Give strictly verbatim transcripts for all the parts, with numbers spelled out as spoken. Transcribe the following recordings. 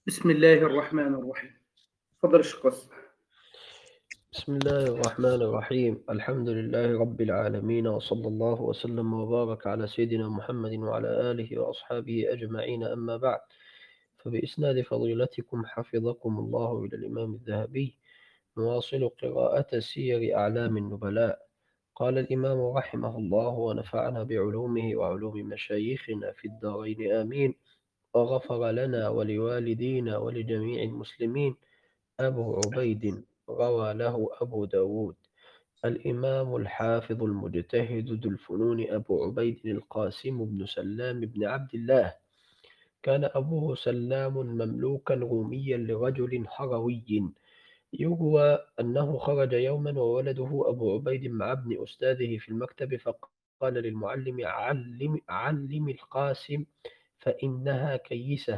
بسم الله الرحمن الرحيم. تفضل يا شيخ قاسم. بسم الله الرحمن الرحيم الحمد لله رب العالمين وصلى الله وسلم وبارك على سيدنا محمد وعلى آله وأصحابه أجمعين أما بعد فبإسناد فضيلتكم حفظكم الله إلى الإمام الذهبي نواصل قراءة سير أعلام النبلاء. قال الإمام رحمه الله ونفعنا بعلومه وعلوم مشايخنا في الدارين آمين، وغفر لنا ولوالدينا ولجميع المسلمين. أبو عبيد روى له أبو داود الإمام الحافظ المجتهد ذو الفنون أبو عبيد القاسم بن سلام بن عبد الله. كان أبوه سلام مملوكا روميا لرجل حروي. يروى أنه خرج يوما وولده أبو عبيد مع ابن أستاذه في المكتب، فقال للمعلم: علم, علم القاسم فإنها كيسة.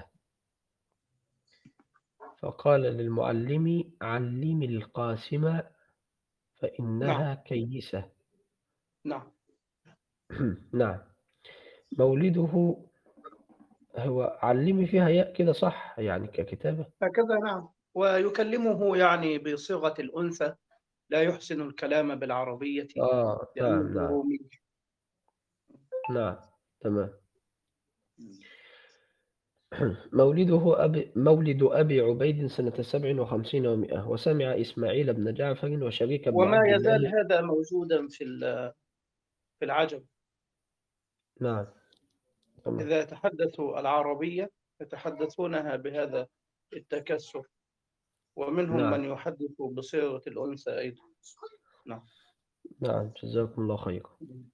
فقال للمعلم: علم القاسم نعم، فإنها كيسة. نعم. نعم. مولده هو علّمي فيها ياء كده صح، يعني ككتابة؟ هكذا نعم. ويكلمه يعني بصيغة الأنثى، لا يحسن الكلام بالعربية آه، لأنه نعم، نعم، رومي. نعم، تمام. مولده أبي مولد أبي عبيد سنة سبع وخمسين ومائة، وسمع إسماعيل بن جعفر وشريك بن وما عبد يزال الله. هذا موجودا في ال- في العجم. نعم، تمام، إذا تحدثوا العربية يتحدثونها بهذا التكسر، ومنهم نعم، من يحدث بصيغة الأنثى أيضا. نعم. نعم، جزاكم الله خيرا.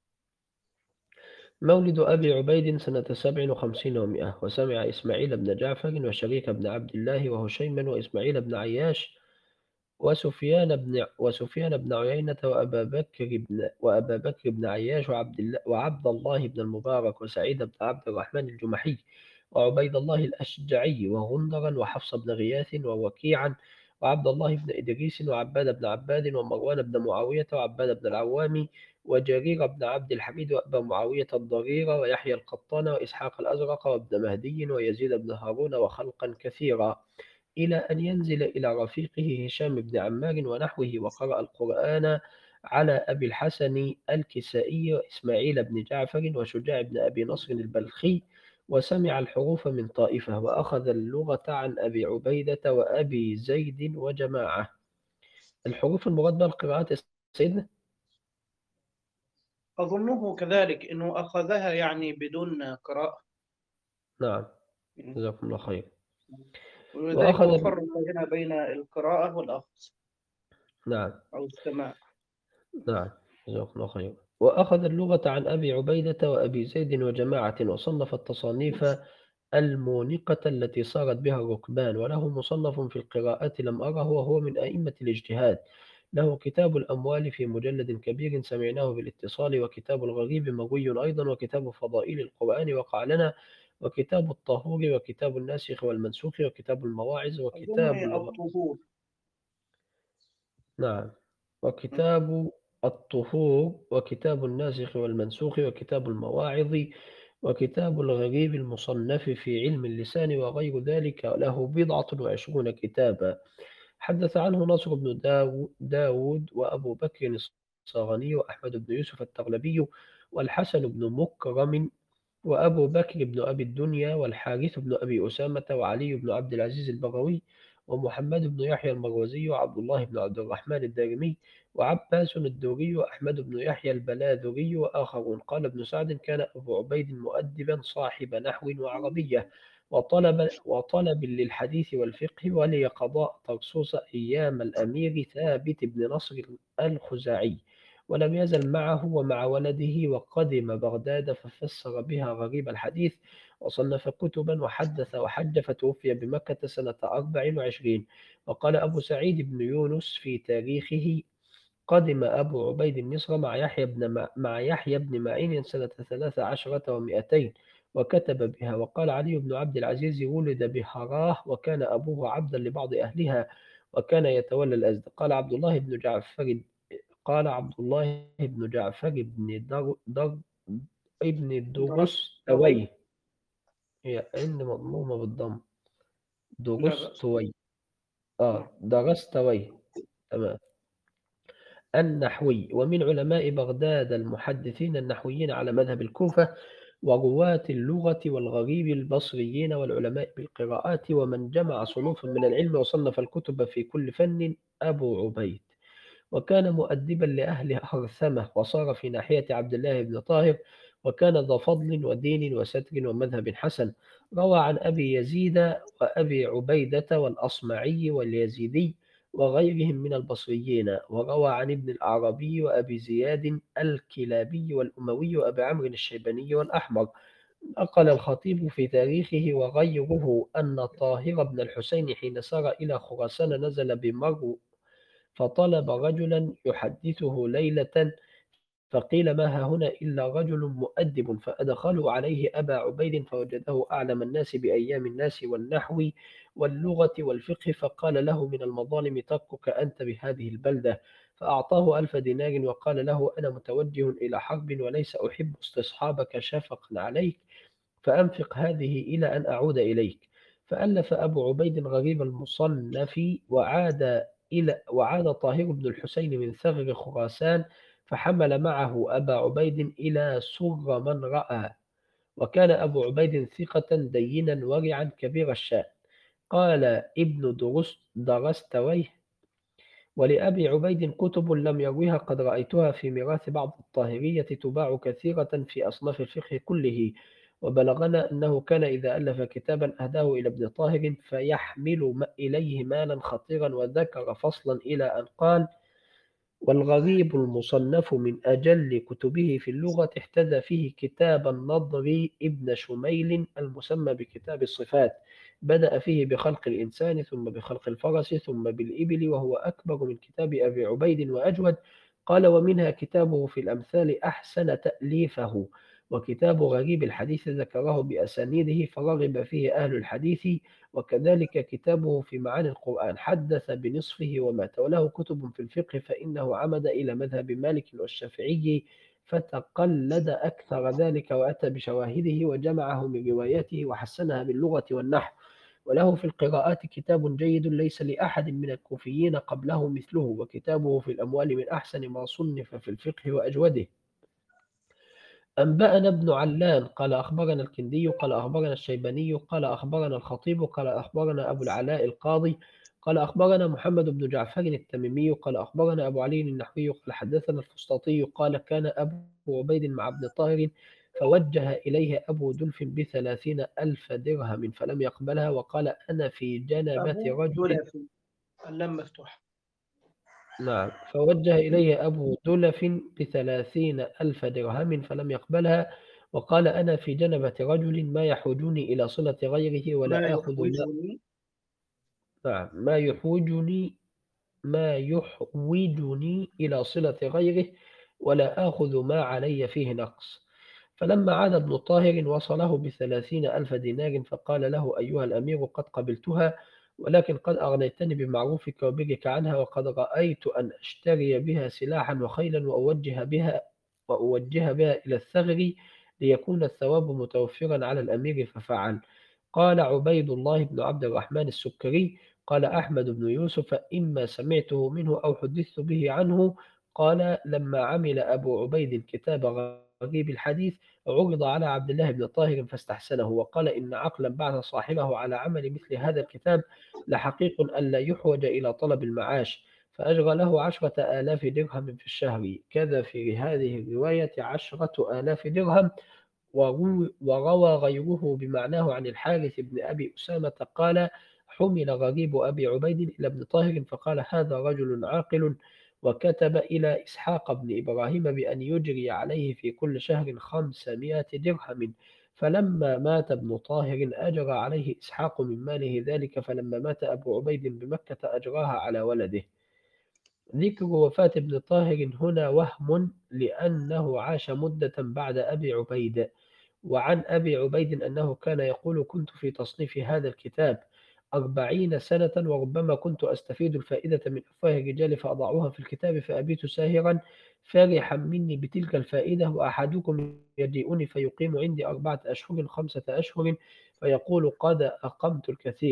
مولد أبي عبيد سنة سبع وخمسين ومائة، وسمع إسماعيل بن جعفر وشريك بن عبد الله وهشيما وإسماعيل بن عياش وسفيان بن وسفيان بن عيينة وأبا بكر بن وأبا بكر بن عياش وعبد الله وعبد الله بن المبارك وسعيد بن عبد الرحمن الجمحي وعبيد الله الأشجعي وغندرا وحفص بن غياث ووكيعا وعبد الله بن إدريس وعباد بن عباد ومروان بن معاوية وعباد بن العوام وجرير بن عبد الحميد وأبا معاوية الضرير ويحيى القطان وإسحاق الأزرق وابن مهدي ويزيد بن هارون وخلقا كثيرا، إلى أن ينزل إلى رفيقه هشام بن عمار ونحوه، وقرأ القرآن على أبي الحسن الكسائي وإسماعيل بن جعفر وشجاع بن أبي نصر البلخي، وسمع الحروف من طائفة، وأخذ اللغة عن أبي عبيدة وأبي زيد وجماعة. الحروف المراد بها القراءات يا سيدنا؟ أظنه كذلك أنه أخذها يعني بدون قراءة. نعم، جزاكم الله خير. ولذلك هو وأخذ فرق هنا بين القراءة والأخذ نعم، أو السماع. نعم، جزاكم الله خير. وأخذ اللغة عن أبي عبيدة وأبي زيد وجماعة، وصنف التصانيف المونقة التي صارت بها الركبان، وله مصنف في القراءات لم أره، وهو من أئمة الاجتهاد. له كتاب الأموال في مجلد كبير سمعناه بالاتصال، وكتاب الغريب مروي أيضا، وكتاب فضائل القرآن وقع لنا، وكتاب الطهور، وكتاب الناسخ والمنسوخ، وكتاب المواعظ، وكتاب أظن الغ... الطهور. نعم، وكتاب الطهور، وكتاب الناسخ والمنسوخ، وكتاب المواعظ، وكتاب الغريب المصنف في علم اللسان، وغير ذلك له بضعة وعشرون كتابا. حدث عنه نصر بن داو- داود وأبو بكر الصغني وأحمد بن يوسف التغلبي والحسن بن مكرم وأبو بكر بن أبي الدنيا والحارث بن أبي أسامة وعلي بن عبد العزيز البغوي ومحمد بن يحيى المروزي وعبد الله بن عبد الرحمن الدارمي وعباس الدوري وأحمد بن يحيى البلاذري وآخرون. قال ابن سعد: كان أبو عبيد مؤدبا صاحب نحو وعربية وطلب وطلب للحديث والفقه، ولي قضاء طرسوس أيام الأمير ثابت بن نصر الخزاعي، ولم يزل معه ومع ولده، وقدم بغداد ففسر بها غريب الحديث، وصنف كتبا وحدث وحج، فتوفي بمكة سنة أربع وعشرين. وقال أبو سعيد بن يونس في تاريخه: قدم أبو عبيد مصر مع يحيى بن مع مع يحيى بن معين سنة ثلاث عشرة ومائتين، وكتب بها. وقال علي بن عبد العزيز: ولد بحراه، وكان أبوه عبدا لبعض أهلها، وكان يتولى الأزد. قال عبد الله بن جعفر قال عبد الله بن جعفر بن در در ابن درستوي. الدرستوي، هي عند مضمومة بالضم، لا بأس. درستوي آه نعم. درستوي تمام النحوي، ومن علماء بغداد المحدثين النحويين على مذهب الكوفة، ورواة اللغة والغريب البصريين، والعلماء بالقراءات، ومن جمع صنوفا من العلم وصنف الكتب في كل فن أبو عبيد. وكان مؤدبا لأهل هرثمة، وصار في ناحية عبد الله بن طاهر، وكان ذا فضل ودين وستر ومذهب حسن. روى عن أبي يزيد وأبي عبيدة والأصمعي واليزيدي وغيرهم من البصريين، وروى عن ابن الأعرابي وأبي زياد الكلابي والأموي وأبي عمرو الشيباني والأحمر. نقل الخطيب في تاريخه وغيره أن طاهر بن الحسين حين سار إلى خراسان نزل بمرو، فطلب رجلا يحدثه ليلة، فقيل ما ها هنا إلا رجل مؤدب، فأدخلوا عليه أبا عبيد فوجده أعلم الناس بأيام الناس والنحو واللغة والفقه، فقال له من المظالم تركك أنت بهذه البلدة، فأعطاه ألف دينار وقال له أنا متوجه إلى حرب وليس أحب استصحابك شفقا عليك، فأنفق هذه إلى أن أعود إليك. فألف أبو عبيد غريب المصنف، وعاد إلى وعاد طاهر بن الحسين من ثغر خراسان، فحمل معه أبا عبيد إلى سر من رأى. وكان أبو عبيد ثقة دينا ورعا كبير الشأن. قال ابن درست درستويه: ولأبي عبيد كتب لم يروها قد رأيتها في ميراث بعض الطاهرية تباع كثيرة في أصناف الفقه كله، وبلغنا أنه كان إذا ألف كتابا أهداه إلى ابن طاهر فيحمل إليه مالا خطيرا، وذكر فصلا إلى أن قال: والغريب المصنف من أجل كتبه في اللغة احتذى فيه كتاب النضر ابن شميل المسمى بكتاب الصفات، بدأ فيه بخلق الإنسان ثم بخلق الفرس ثم بالإبل، وهو أكبر من كتاب أبي عبيد وأجود. قال: ومنها كتابه في الأمثال أحسن تأليفه، وكتاب غريب الحديث ذكره بأسانيده فرغب فيه أهل الحديث، وكذلك كتابه في معاني القرآن حدث بنصفه ومات. وله كتب في الفقه فإنه عمد إلى مذهب مالك والشافعي فتقلد أكثر ذلك، وأتى بشواهده وجمعه من رواياته وحسنها باللغة والنحو. وله في القراءات كتاب جيد ليس لأحد من الكوفيين قبله مثله، وكتابه في الأموال من أحسن ما صنف في الفقه وأجوده. أنبأنا ابن علان قال أخبرنا الكندي قال أخبرنا الشيباني قال أخبرنا الخطيب قال أخبرنا أبو العلاء القاضي قال أخبرنا محمد بن جعفر التميمي قال أخبرنا أبو علي النحوي قال حدثنا الفسطاطي قال كان أبو عبيد مع ابن طاهر، فوجه إليه أبو دلف بثلاثين ألف درهم فلم يقبلها، وقال أنا في جنبة أبو رجل. دلفي، اللام مفتوحة. نعم، فوجه إليه أبو دلف بثلاثين ألف درهم فلم يقبلها، وقال أنا في جنبة رجل ما يحوجني إلى صلة غيره ما ولا آخذ ما يحوجني. نعم ما يحوجني ما يحوجني إلى صلة غيره ولا آخذ ما علي فيه نقص. فلما عاد ابن طاهر وصله بثلاثين ألف دينار، فقال له أيها الأمير قد قبلتها، ولكن قد أغنيتني بمعروفك وبرك عنها، وقد رأيت أن أشتري بها سلاحا وخيلا وأوجه بها وأوجه بها إلى الثغر ليكون الثواب متوفرا على الأمير، ففعل. قال عبيد الله بن عبد الرحمن السكري قال أحمد بن يوسف إما سمعته منه أو حدثت به عنه. قال لما عمل أبو عبيد كتاب غريب الحديث عرض على عبد الله بن طاهر فاستحسنه، وقال إن عقلا بعث صاحبه على عمل مثل هذا الكتاب لحقيق أن لا يحوج إلى طلب المعاش، فأجرى له عشرة آلاف درهم في الشهر. كذا في هذه الرواية عشرة آلاف درهم. وروي- وروى غيره بمعناه عن الحارث بن أبي أسامة قال حمل غريب أبي عبيد إلى ابن طاهر فقال هذا رجل عاقل، وكتب إلى إسحاق بن إبراهيم بأن يجري عليه في كل شهر خمسمائة درهم. فلما مات ابن طاهر أجرى عليه إسحاق من ماله ذلك، فلما مات أبو عبيد بمكة أجراها على ولده. ذكر وفاة ابن طاهر هنا وهم، لأنه عاش مدة بعد أبي عبيد. وعن أبي عبيد أنه كان يقول كنت في تصنيف هذا الكتاب أربعين سنة، وربما كنت أستفيد الفائدة من أفواه الرجال فأضعها في الكتاب فأبيت ساهرا فرحا مني بتلك الفائدة، وأحدكم يجيئني فيقيم عندي أربعة أشهر خمسة أشهر فيقول قد أقمت الكثير،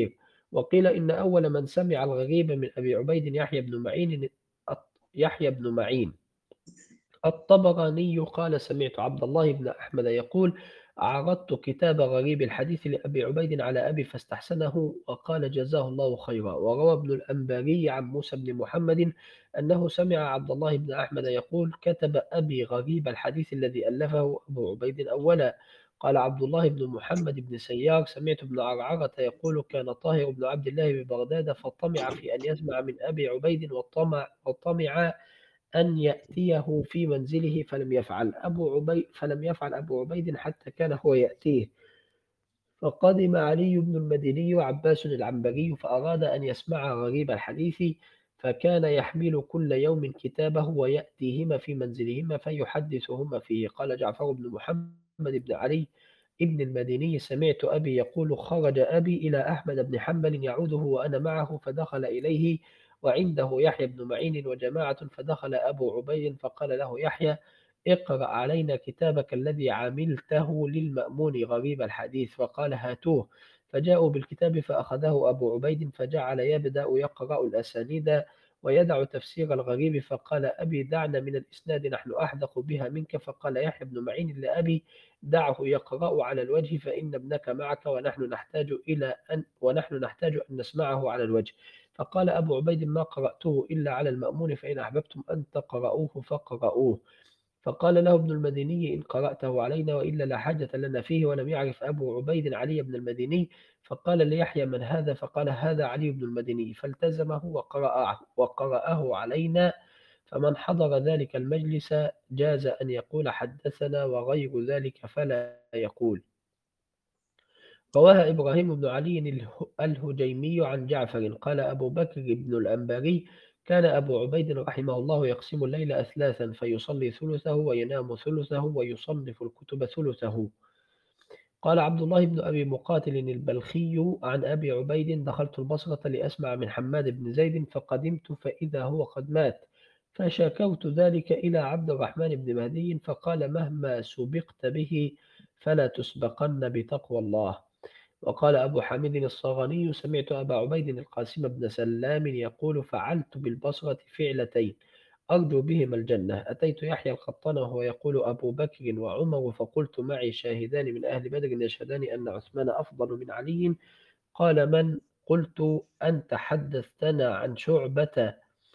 وقيل إن أول من سمع الغريب من أبي عبيد يحيى بن معين يحيى بن معين الطبراني قال سمعت عبد الله بن أحمد يقول عرضت كتاب غريب الحديث لأبي عبيد على أبي فاستحسنه وقال جزاه الله خيرا. وروى ابن الأنباري عن موسى بن محمد أنه سمع عبد الله بن أحمد يقول كتب أبي غريب الحديث الذي ألفه أبو عبيد أولا. قال عبد الله بن محمد بن سيار سمعت ابن عرعرة يقول كان طاهر بن عبد الله ببغداد فطمع في أن يسمع من أبي عبيد وطمع, وطمع أن يأتيه في منزله فلم يفعل أبو عبيد فلم يفعل أبو عبيد حتى كان هو يأتيه. فقدم علي بن المديني وعباس العنبري فأراد أن يسمع غريب الحديث فكان يحمل كل يوم كتابه ويأتيهما في منزلهما فيحدثهما فيه. قال جعفر بن محمد بن علي ابن المديني سمعت أبي يقول خرج أبي إلى أحمد بن حنبل يعوده وأنا معه فدخل إليه وعنده يحيى بن معين وجماعة فدخل أبو عبيد فقال له يحيى اقرأ علينا كتابك الذي عملته للمأمون غريب الحديث. فقال هاتوه. فجاءوا بالكتاب فأخذه أبو عبيد فجعل يبدأ يقرأ الأسانيد ويدع تفسير الغريب. فقال أبي دعنا من الإسناد نحن أحدق بها منك. فقال يحيى بن معين لأبي دعه يقرأ على الوجه فإن ابنك معك ونحن نحتاج إلى أن ونحن نحتاج أن نسمعه على الوجه. فقال أبو عبيد ما قرأته إلا على المأمون فإن أحببتم أن تقرؤوه فقرؤوه. فقال له ابن المديني إن قرأته علينا وإلا لا حاجة لنا فيه. ولم يعرف أبو عبيد علي بن المديني. فقال ليحيى من هذا؟ فقال هذا علي بن المديني. فالتزمه وقرأه, وقرأه علينا. فمن حضر ذلك المجلس جاز أن يقول حدثنا وغير ذلك فلا يقول. رواها إبراهيم بن علي الهجيمي عن جعفر قال أبو بكر بن الأنباري كان أبو عبيد رحمه الله يقسم الليل أثلاثا فيصلي ثلثه وينام ثلثه ويصنف الكتب ثلثه. قال عبد الله بن أبي مقاتل البلخي عن أبي عبيد دخلت البصرة لأسمع من حماد بن زيد فقدمت فإذا هو قد مات فشكوت ذلك إلى عبد الرحمن بن مهدي فقال مهما سبقت به فلا تسبقن بتقوى الله. وقال أبو حميد الصغاني سمعت أبا عبيد القاسم بن سلام يقول فعلت بالبصرة فعلتين أرجو بهما الجنة. أتيت يحيى القطان وهو يقول أبو بكر وعمر فقلت معي شاهدان من أهل بدر يشهدان أن عثمان أفضل من علي. قال من؟ قلت أنت حدثتنا عن شعبة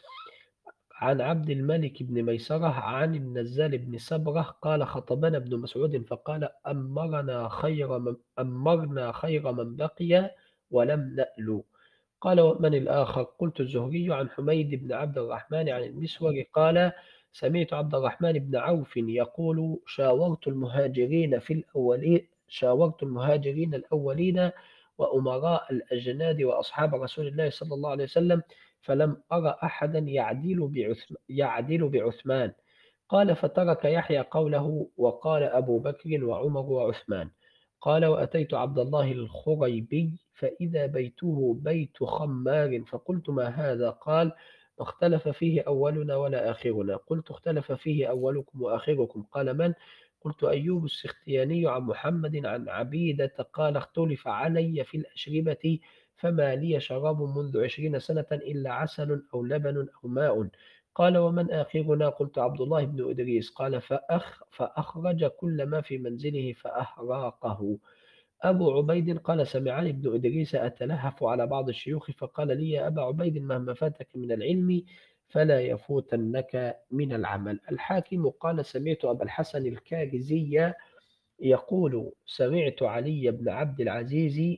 عن عبد الملك بن ميسرة عن النزال بن سبرة قال خطبنا ابن مسعود فقال أمرنا خير من, أمرنا خير من بقي ولم نألو. قال ومن الآخر؟ قلت الزهري عن حميد بن عبد الرحمن عن المسور قال سمعت عبد الرحمن بن عوف يقول شاورت المهاجرين في الأولين شاورت المهاجرين الأولين وأمراء الأجناد وأصحاب رسول الله صلى الله عليه وسلم فلم أرى أحدا يعدل بعثمان, يعدل بعثمان. قال فترك يحيى قوله وقال أبو بكر وعمر وعثمان. قال وأتيت عبد الله الخريبي فإذا بيته بيت خمار فقلت ما هذا؟ قال ما اختلف فيه أولنا ولا آخرنا. قلت اختلف فيه أولكم وآخركم. قال من؟ قلت أيوب السختياني عن محمد عن عبيدة قال اختلف علي في الأشربة فما لي شراب منذ عشرين سنة إلا عسل أو لبن أو ماء. قال ومن آخرنا؟ قلت عبد الله بن إدريس. قال فأخ فأخرج كل ما في منزله فأحراقه. أبو عبيد قال سمعني ابن إدريس أتلهف على بعض الشيوخ فقال لي يا أبا عبيد مهما فاتك من العلم فلا يفوتنك من العمل. الحاكم قال سمعت أبا الحسن الكارزي يقول سمعت علي بن عبد العزيز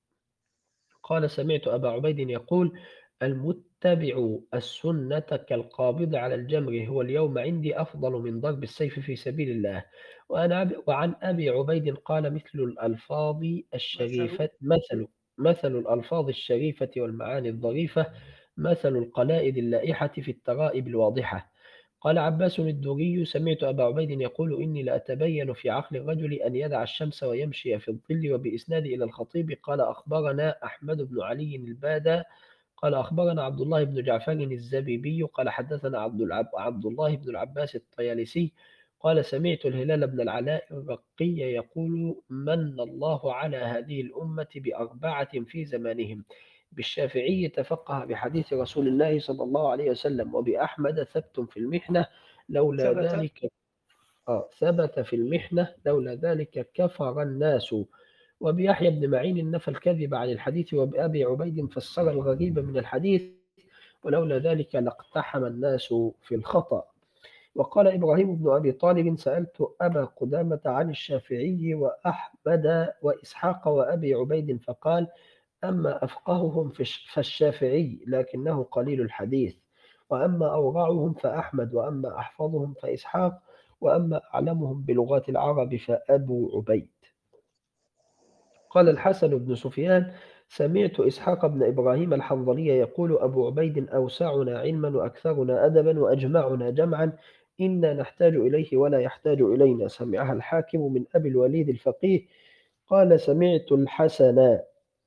قال سمعت أبا عبيد يقول المتبع السنة كالقابض على الجمر هو اليوم عندي أفضل من ضرب السيف في سبيل الله. وعن أبي عبيد قال مثل الألفاظ مثل الشريفة مثل مثل الألفاظ الشريفة والمعاني الظريفة مثل القلائد اللائحة في الترائب الواضحة. قال عباس الدوري سمعت أبا عبيد يقول إني لأتبين في عقل الرجل أن يدع الشمس ويمشي في الظل. وبإسناد إلى الخطيب قال أخبرنا أحمد بن علي البادى قال أخبرنا عبد الله بن جعفر الزبيبي قال حدثنا عبد, العب عبد الله بن العباس الطيالسي قال سمعت الهلال بن العلاء الرقي يقول من الله على هذه الأمة بأربعة في زمانهم بالشافعي تفقه بحديث رسول الله صلى الله عليه وسلم، وبأحمد ثبت في المحنة لولا ثبت. ذلك آه ثبت في المحنة لولا ذلك كفر الناس. وبيحيى بن معين نفى الكذب عن الحديث، وبأبي عبيد فسر الغريب من الحديث، ولولا ذلك لاقتحم الناس في الخطأ. وقال إبراهيم بن أبي طالب: سألت أبا قدامة عن الشافعي وأحمد وإسحاق وأبي عبيد، فقال: أما أفقههم فالشافعي لكنه قليل الحديث، وأما أورعهم فأحمد، وأما أحفظهم فإسحاق، وأما أعلمهم بلغات العرب فأبو عبيد. قال الحسن بن سفيان: سمعت إسحاق بن إبراهيم الحنظلي يقول: أبو عبيد أوسعنا علما وأكثرنا أدبا وأجمعنا جمعا، إنا نحتاج إليه ولا يحتاج إلينا. سمعها الحاكم من أبي الوليد الفقيه. قال: سمعت الحسن.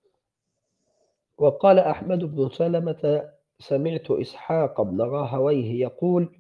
وقال أحمد بن سلمة: سمعت إسحاق بن راهويه يقول: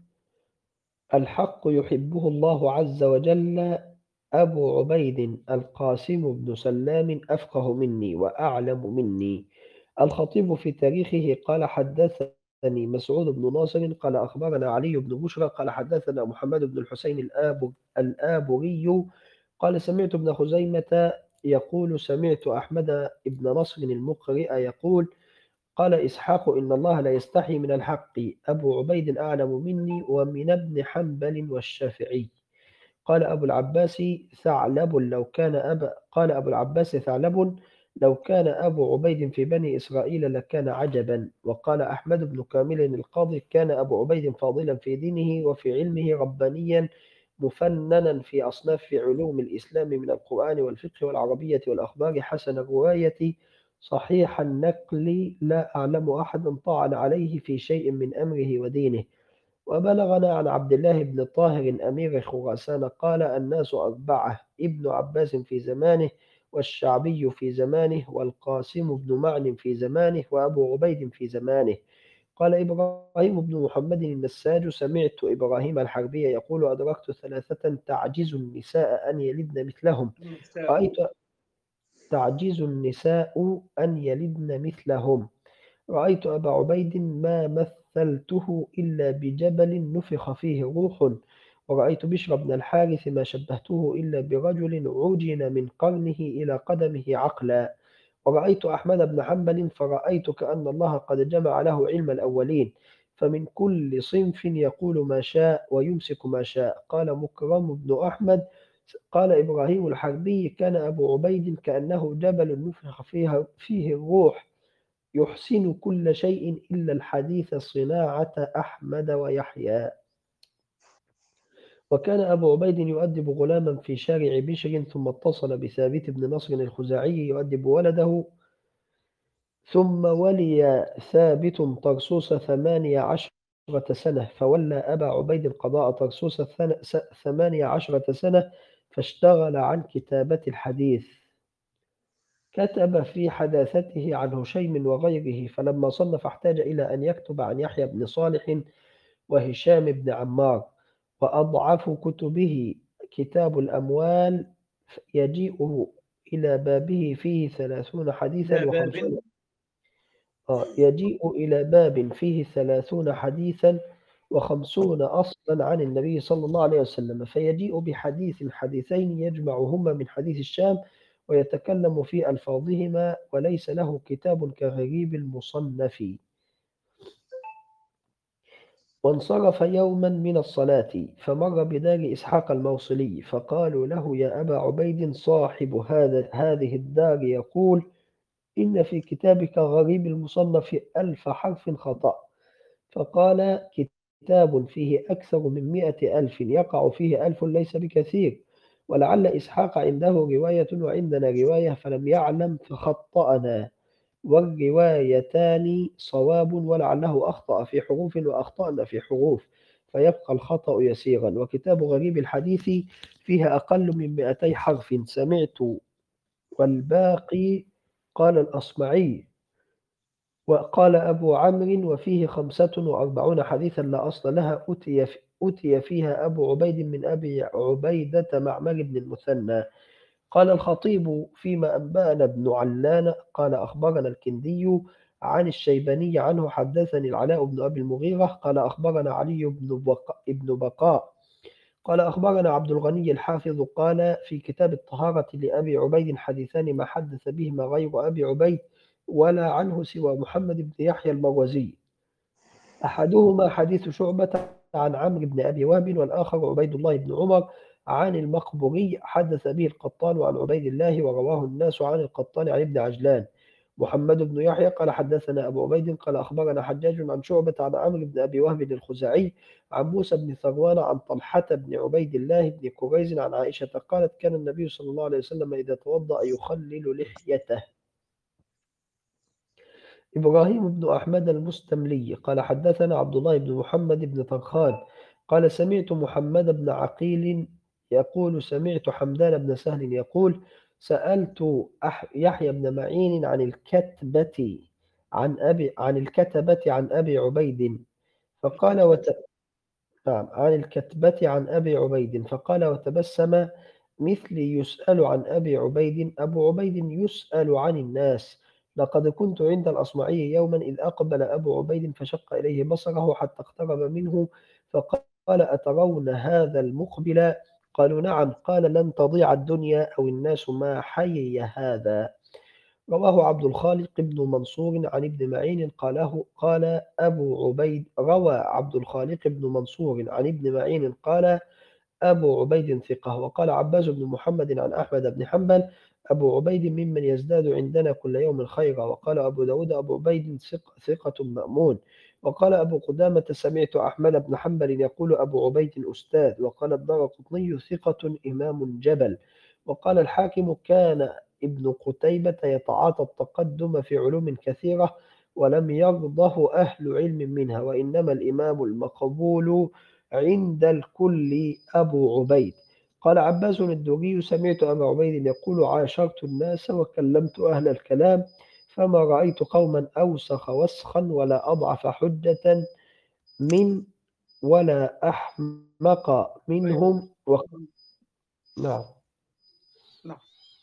الحق يحبه الله عز وجل، أبو عبيد القاسم بن سلام أفقه مني وأعلم مني. الخطيب في تاريخه قال: حدثني مسعود بن ناصر قال أخبرنا علي بن بشرى قال حدثنا محمد بن الحسين الآب الآبري قال: سمعت ابن خزيمة يقول: سمعت أحمد بن نصر المقرئ يقول: قال إسحاق: إن الله لا يستحي من الحق، أبو عبيد أعلم مني ومن ابن حنبل والشافعي. قال أبو العباس ثعلب لو كان أبا قال أبو العباس ثعلب لو كان أبو عبيد في بني إسرائيل لكان عجبا. وقال أحمد بن كامل القاضي: كان أبو عبيد فاضلا في دينه وفي علمه، ربانيا مفننا في أصناف علوم الإسلام من القرآن والفقه والعربية والأخبار، حسن الرواية صحيح النقل، لا أعلم أحدا طعن عليه في شيء من أمره ودينه. وبلغنا عن عبد الله بن طاهر أمير خراسان قال: الناس أربعة: ابن عباس في زمانه، والشعبي في زمانه، والقاسم بن معن في زمانه، وأبو عبيد في زمانه. قال إبراهيم بن محمد النساج: سمعت إبراهيم الحربي يقول: أدركت ثلاثة تعجز النساء أن يلدن مثلهم. رأيت النساء. تعجز النساء أن يلدن مثلهم. رأيت أبا عبيد ما مثلته إلا بجبل نفخ فيه روح. ورأيت بشر بن الحارث ما شبهته إلا برجل عجن من قرنه إلى قدمه عقلا. ورأيت أحمد بن حنبل فرأيت كأن الله قد جمع له علم الأولين، فمن كل صنف يقول ما شاء ويمسك ما شاء. قال مكرم بن أحمد: قال إبراهيم الحربي: كان أبو عبيد كأنه جبل نفخ فيه, فيه الروح، يحسن كل شيء إلا الحديث صناعة أحمد ويحيى. وكان أبو عبيد يؤدب غلاما في شارع بشر، ثم اتصل بثابت بن نصر الخزاعي يؤدب ولده، ثم ولي ثابت طرسوس ثمانية عشرة سنة، فولى أبا عبيد قضاء طرسوس ثمانية عشرة سنة، فاشتغل عن كتابة الحديث. كتب في حداثته عن هشيم وغيره، فلما صنف احتاج إلى أن يكتب عن يحيى بن صالح وهشام بن عمار. وأضعف كتبه كتاب الأموال، يجيء إلى بابه فيه ثلاثون حديثا إلى باب. وخمسون آه يجيء إلى باب فيه ثلاثون حديثا وخمسون أصلا عن النبي صلى الله عليه وسلم، فيجيء بحديث حديثين يجمعهما من حديث الشام ويتكلم في ألفاظهما، وليس له كتاب كغريب المصنف. وانصرف يوما من الصلاة فمر بدار إسحاق الموصلي، فقالوا له: يا أبا عبيد، صاحب هذا هذه الدار يقول إن في كتابك غريب المصنف ألف حرف خطأ. فقال: كتاب فيه أكثر من مئة ألف يقع فيه ألف ليس بكثير، ولعل إسحاق عنده رواية وعندنا رواية فلم يعلم فخطأنا، والروايتان صواب، ولعله أخطأ في حروف وأخطأنا في حروف، فيبقى الخطأ يسيرا. وكتاب غريب الحديث فيها أقل من مئتي حرف. سمعت والباقي. قال الأصمعي: وقال أبو عمرو: وفيه خمسة وأربعون حديثا لا أصل لها، أتي, في أتي فيها أبو عبيد من أبي عبيدة معمر بن المثنى. قال الخطيب فيما أنبأنا ابن علان قال أخبرنا الكندي عن الشيباني عنه حدثني العلاء بن أبي المغيرة قال أخبرنا علي بن بقاء, بن بقاء قال أخبرنا عبد الغني الحافظ قال في كتاب الطهارة لأبي عبيد حديثان ما حدث بهما غير أبي عبيد ولا عنه سوى محمد بن يحيى المروزي. أحدهما حديث شعبة عن عمرو بن أبي وهب والآخر عبيد الله بن عمر عن المقبوري حدث به القطان عن عبيد الله ورواه الناس عن القطان عن ابن عجلان. محمد بن يحيى قال حدثنا أبو عبيد قال أخبرنا حجاج عن شعبة عن عمرو بن أبي وهب الخزاعي عن موسى بن ثروان عن طلحة بن عبيد الله بن كريز عن عائشة قالت كان النبي صلى الله عليه وسلم إذا توضأ يخلل لحيته. إبراهيم بن أحمد المستملي قال حدثنا عبد الله بن محمد بن طرخان قال سمعت محمد بن عقيل يقول سمعت حمدان بن سهل يقول سألت يحيى بن معين عن الكتبة عن أبي عن الكتبة عن أبي عبيد فقال وت... نعم عن الكتبة عن أبي عبيد فقال وتبسم مثلي يسأل عن أبي عبيد أبو عبيد يسأل عن الناس لقد كنت عند الأصمعي يوما إذ أقبل أبو عبيد فشق إليه بصره حتى اقترب منه فقال أترون هذا المقبل قالوا نعم قال لن تضيع الدنيا أو الناس ما حيي هذا. رواه عبد الخالق بن منصور عن ابن معين قاله قال أبو عبيد روى عبد الخالق بن منصور عن ابن معين قال أبو عبيد ثقة. وقال عباس بن محمد عن أحمد بن حنبل أبو عبيد ممن يزداد عندنا كل يوم خيرا. وقال أبو داود أبو عبيد ثق ثقة مأمون. وقال أبو قدامة سمعت أحمد بن حنبل يقول أبو عبيد أستاذ. وقال الدارقطني ثقة إمام جبل. وقال الحاكم كان ابن قتيبة يتعاطى التقدم في علوم كثيرة ولم يرضه أهل علم منها وإنما الإمام المقبول عند الكل أبو عبيد. قال عباس الدوري سمعت أبا عبيد يقول عاشرت الناس وكلمت أهل الكلام فما رأيت قوما أوسخ وسخا ولا أضعف حجة من ولا أحمق منهم و... نعم نعم.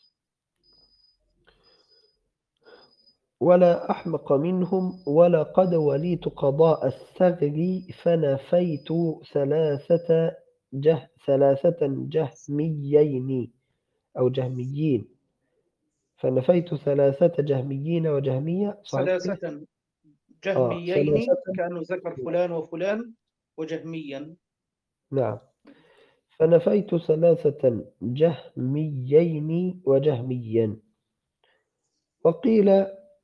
ولا أحمق منهم ولقد وليت قضاء الثغر فنفيت ثلاثة جه ثلاثة جهميين أو جهميين فنفيت ثلاثة جهميين وجهمية صحيح؟ ثلاثة آه جهميين ثلاثة كانوا ذكر فلان وفلان وجهميا. نعم فنفيت ثلاثة جهميين وجهميا. وقيل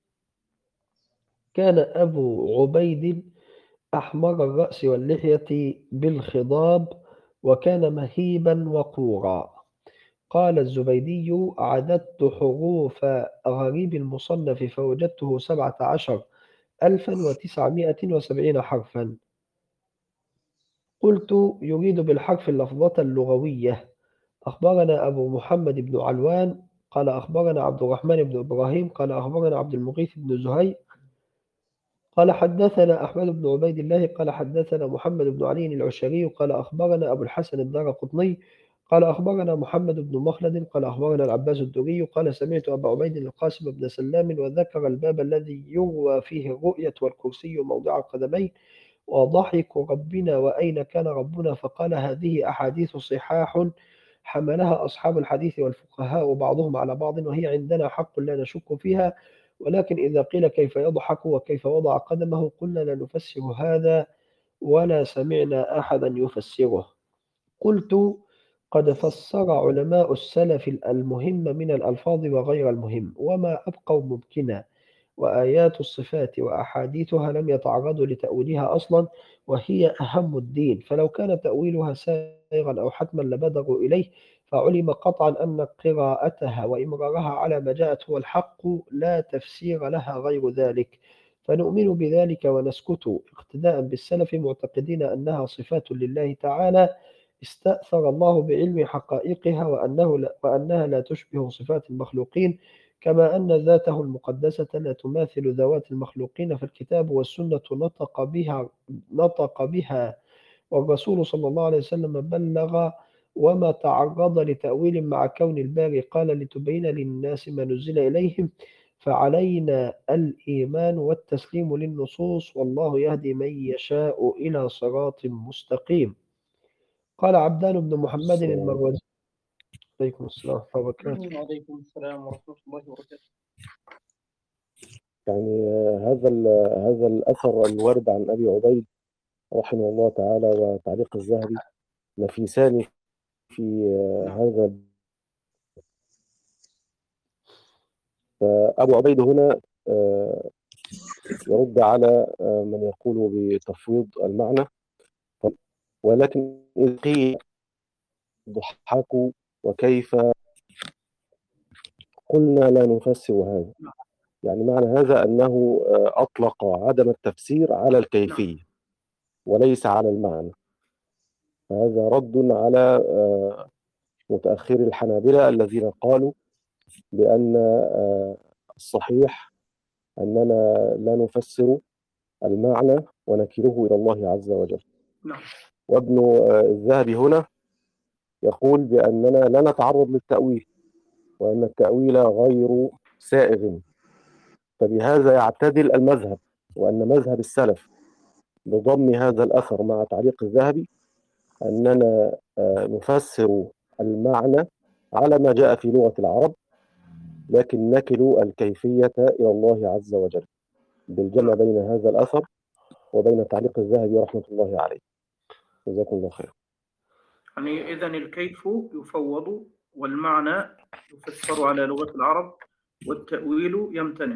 كان أبو عبيد أحمر الرأس واللحية بالخضاب وكان مهيبا وقورا. قال الزبيدي عددت حروف غريب المصنف فوجدته سبعة عشر ألفا وتسعمائة وسبعين حرفا. قلت يريد بالحرف اللفظة اللغوية. أخبرنا أبو محمد بن علوان قال أخبرنا عبد الرحمن بن إبراهيم قال أخبرنا عبد المغيث بن زهير قال حدثنا أحمد بن عبيد الله قال حدثنا محمد بن علي العشري قال أخبرنا أبو الحسن الدارقطني قال أخبرنا محمد بن مخلد قال أخبرنا العباس الدوري قال سمعت أبا عبيد القاسم بن سلام وذكر الباب الذي يروى فيه الرؤية والكرسي موضع القدمين وضحك ربنا وأين كان ربنا فقال هذه أحاديث صحاح حملها أصحاب الحديث والفقهاء بعضهم على بعض وهي عندنا حق لا نشك فيها ولكن إذا قيل كيف يضحك وكيف وضع قدمه قلنا لا نفسر هذا ولا سمعنا أحدا يفسره. قلت قد فسر علماء السلف المهم من الألفاظ وغير المهم وما أبقوا ممكنا وآيات الصفات وأحاديثها لم يتعرضوا لتأويلها أصلا وهي أهم الدين فلو كان تأويلها سائغا أو حتما لبدروا إليه فعلم قطعا أن قراءتها وإمرارها على ما جاءت هو الحق لا تفسير لها غير ذلك فنؤمن بذلك ونسكت اقتداء بالسلف معتقدين أنها صفات لله تعالى استأثر الله بعلم حقائقها وأنه لا وأنها لا تشبه صفات المخلوقين كما أن ذاته المقدسة لا تماثل ذوات المخلوقين فالكتاب والسنة نطق بها نطق بها والرسول صلى الله عليه وسلم بلغ وما تعرض لتأويل مع كون الباري قال لتبين للناس ما نزل إليهم فعلينا الإيمان والتسليم للنصوص، والله يهدي من يشاء إلى صراط مستقيم. قال عبدان بن محمد السلام. المروزي. عليكم السلام ورحمة الله وبركاته. وعليكم السلام ورحمة الله وبركاته. يعني آه، هذا ال- هذا الأثر الوارد عن أبي عبيد رحمه الله تعالى وتعليق الذهبي نفيسان في آه، نعم. هذا. فأبو عبيد هنا آه، يرد على آه، من يقول بتفويض المعنى، ولكن إذ قيل ضحاك وكيف قلنا لا نفسر هذا، نعم. يعني معنى هذا أنه آه، أطلق عدم التفسير على نعم. الكيفية وليس على المعنى. هذا رد على آه، متأخري الحنابلة الذين قالوا بأن آه، الصحيح أننا لا نفسر المعنى ونكله إلى الله عز وجل. نعم. وابن آه، الذهبي هنا يقول بأننا لا نتعرض للتأويل وأن التأويل غير سائغ، فبهذا يعتدل المذهب، وأن مذهب السلف بضم هذا الأثر مع تعليق الذهبي أننا آه، نفسر المعنى على ما جاء في لغة العرب، لكن نكل الكيفية إلى الله عز وجل، بالجمع بين هذا الأثر وبين تعليق الذهبي رحمة الله عليه. جزاكم الله خير. يعني إذن الكيف يفوض والمعنى يفسر على لغة العرب والتأويل يمتنع.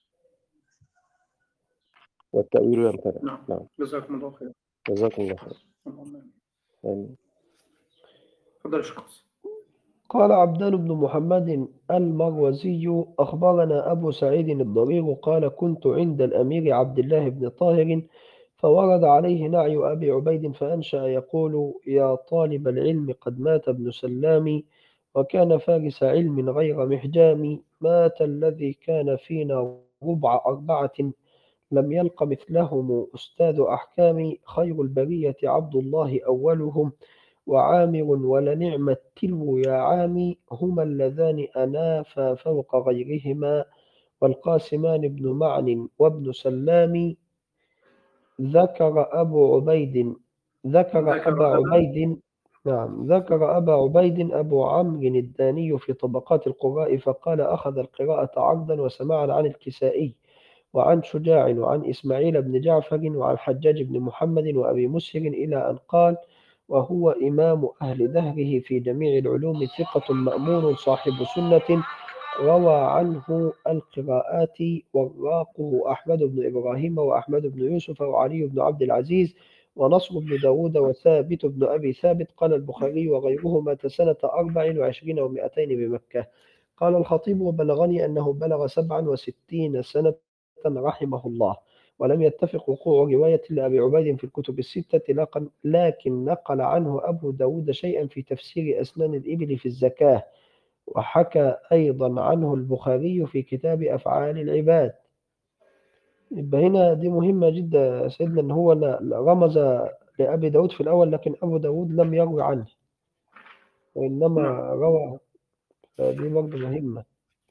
والتأويل يمتنع. نعم. نعم. جزاكم الله خير. جزاكم الله خير. اللهم آمين. تفضل يا شخص. قال عبدان بن محمد المروزي أخبرنا أبو سعيد الضرير قال كنت عند الأمير عبد الله بن طاهر فورد عليه نعي أبي عبيد فأنشأ يقول يا طالب العلم قد مات ابن سلام وكان فارس علم غير محجام، مات الذي كان فينا ربع أربعة لم يلق مثلهم أستاذ أحكام، خير البرية عبد الله أولهم وعامر ولنعم التلو يا عامي، هما اللذان أنافا فوق غيرهما والقاسمان بن معن وابن سلام. ذكر أبو عبيد ذكر ذكر أبا أبا عبيد نعم ذكر أبا عبيد أبو عمرو الداني في طبقات القراء فقال أخذ القراءة عرضا وسماعا عن الكسائي وعن شجاع وعن إسماعيل بن جعفر وعن حجاج بن محمد وأبي مسهر إلى أن قال وهو إمام أهل دهره في جميع العلوم ثقة مأمون صاحب سنة روى عنه القراءات وراقه أحمد بن إبراهيم وأحمد بن يوسف وعلي بن عبد العزيز ونصر بن داود وثابت بن أبي ثابت. قال البخاري وغيره مات سنة أربع وعشرين ومائتين بمكة. قال الخطيب وبلغني أنه بلغ سبعا وستين سنة رحمه الله، ولم يتفق وقوع رواية لأبي عبيد في الكتب الستة، لكن نقل عنه أبو داود شيئا في تفسير أسنان الإبل في الزكاة، وحكى أيضا عنه البخاري في كتاب أفعال العباد. يبقى هنا دي مهمة جدا سيدنا أن هو رمز لأبي داود في الأول، لكن أبو داود لم يروي عنه وإنما نعم. روى، فدي برضه مهمة.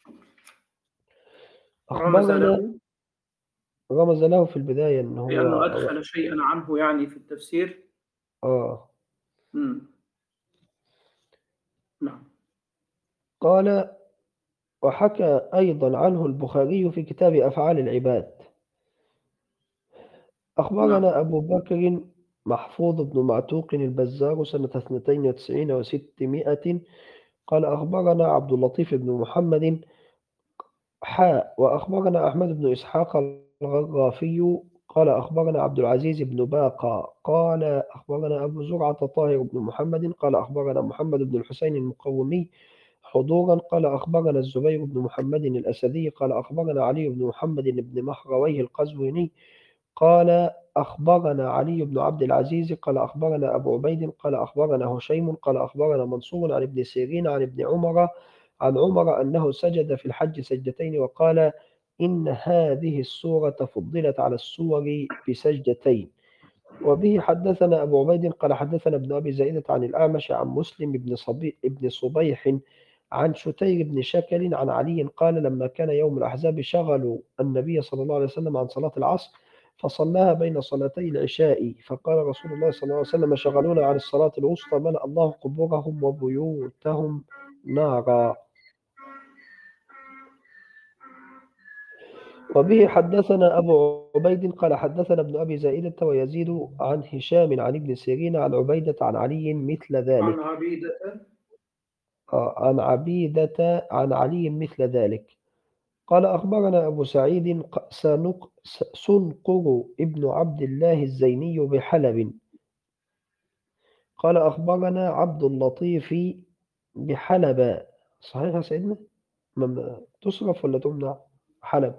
رمز أخبرنا له رمز له في البداية أن هو لأنه أدخل شيئا عنه يعني في التفسير. آه مم. نعم. قال وحكى أيضا عنه البخاري في كتاب أفعال العباد. أخبرنا نعم. أبو بكر محفوظ بن معتوق البزار سنة اثنتين وتسعين وستمائة قال أخبرنا عبد اللطيف بن محمد حاء وأخبرنا أحمد بن إسحاق الغرافي قال أخبرنا عبد العزيز بن باقة قال أخبرنا أبو زرعة طاهر بن محمد قال أخبرنا محمد بن الحسين المقومي حضورا قال أخبرنا الزبير بن محمد الأسدي قال أخبرنا علي بن محمد بن مهرويه القزويني قال أخبرنا علي بن عبد العزيز قال أخبرنا أبو عبيد قال أخبرنا هشيم قال أخبرنا منصور عن ابن سيرين عن ابن عمر عن عمر أنه سجد في الحج سجدتين وقال إن هذه السورة فضلت على السور بسجدتين. وبه حدثنا أبو عبيد قال حدثنا ابن أبي زائدة عن الأعمش عن مسلم بن صبي ابن صبيح عن شتير بن شكل عن علي قال لما كان يوم الأحزاب شغلوا النبي صلى الله عليه وسلم عن صلاة العصر فصلاها بين صلاتي العشاء فقال رسول الله صلى الله عليه وسلم شغلونا عن الصلاة الوسطى ملأ الله قبورهم وبيوتهم نارا. وبه حدثنا أبو عبيد قال حدثنا ابن أبي زائدة ويزيد عن هشام عن ابن سيرين عن عبيدة عن علي مثل ذلك عن عبيدة آه، عن عبيدة عن علي مثل ذلك. قال أخبرنا أبو سعيد ق- سنق- س- سنقر ابن عبد الله الزيني بحلب قال أخبرنا عبد اللطيف بحلب. صحيح يا سيدنا؟ مم- تصرف ولا تمنع؟ حلب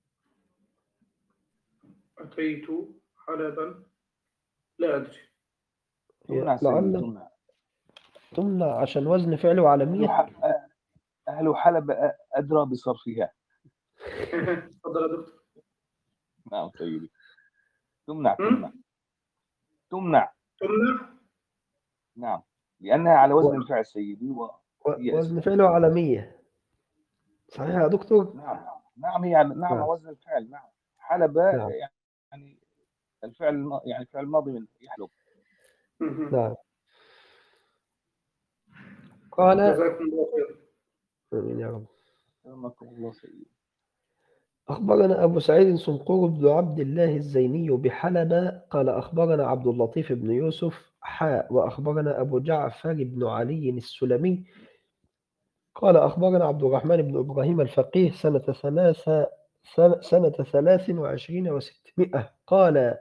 أتيت حلبا، لا أدري. تمنع سيدي لعل تمنع. تمنع عشان وزن فعله أهل عالمية. ح- أهل حلب أدرى بصرفها. تفضل يا دكتور. نعم سيدي. تمنع هم؟ تمنع تمنع تمنع. نعم، لأنها على وزن و- الفعل سيدي و- وهي وزن اسم. فعله عالمية. صحيح يا دكتور؟ نعم نعم هي نعم نعم وزن الفعل. نعم حلب نعم يعني الفعل الم- يعني فعل الماضي من يحلب. مهم. نعم. قال جزاكم الله خير. آمين يا رب. رحمكم الله سيدي. أخبرنا أبو سعيد سنقور بن عبد الله الزيني بحلب قال أخبرنا عبد اللطيف بن يوسف حاء وأخبرنا أبو جعفر بن علي السلمي قال أخبرنا عبد الرحمن بن إبراهيم الفقيه سنة ثلاثة سنة, سنة ثلاث وعشرين وستمائة قال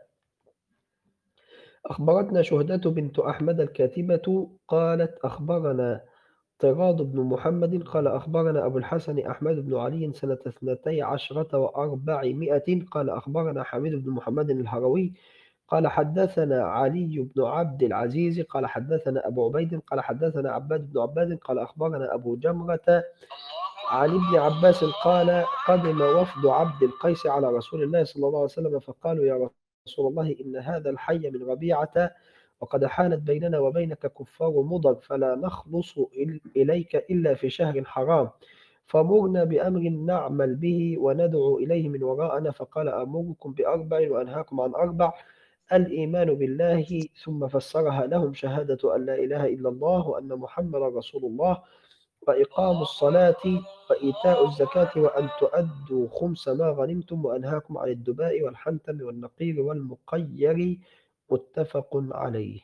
أخبرتنا شهدة بنت أحمد الكاتبة قالت أخبرنا طراد بن محمد قال أخبرنا أبو الحسن أحمد بن علي سنة اثنتي عشرة وأربعمائة قال أخبرنا حميد بن محمد الهروي قال حدثنا علي بن عبد العزيز قال حدثنا أبو عبيد قال حدثنا عباد بن عباد قال أخبرنا أبو جمرة عن ابن عباس قال قدم وفد عبد القيس على رسول الله صلى الله عليه وسلم فقالوا يا رسول الله إن هذا الحي من ربيعة وقد حالت بيننا وبينك كفار مضر فلا نخلص إل- إليك إلا في شهر حرام فمرنا بأمر نعمل به وندعو إليه من وراءنا فقال أمركم بأربع وأنهاكم عن أربع الإيمان بالله ثم فسرها لهم شهادة أن لا إله إلا الله وأن محمد رسول الله وإقام الصلاة وإيتاء الزكاة وأن تؤدوا خمس ما غنمتم وأنهاكم عن الدباء والحنتم والنقير والمقير متفق عليه.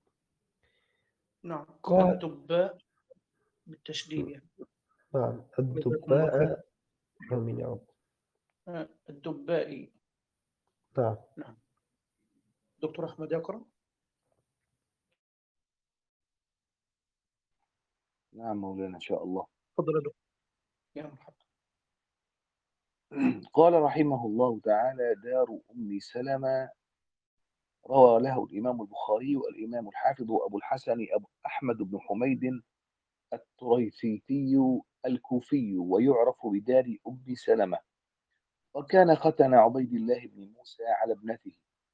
نعم. قال الدباء بالتشديد يعني. نعم جزاكم الله خير. الدباء. آمين يا رب. آه، الدبائي. نعم نعم. دكتور أحمد يقرأ. نعم مولانا إن شاء الله. تفضل يا دكتور. يا مرحبا. قال رحمه الله تعالى دار أم سلمة روى له الإمام البخاري والإمام الحافظ أبو الحسن أبو أحمد بن حميد التريثيتي الكوفي ويعرف بدار أم سلمة. وكان ختن عبيد الله بن موسى على ابنته.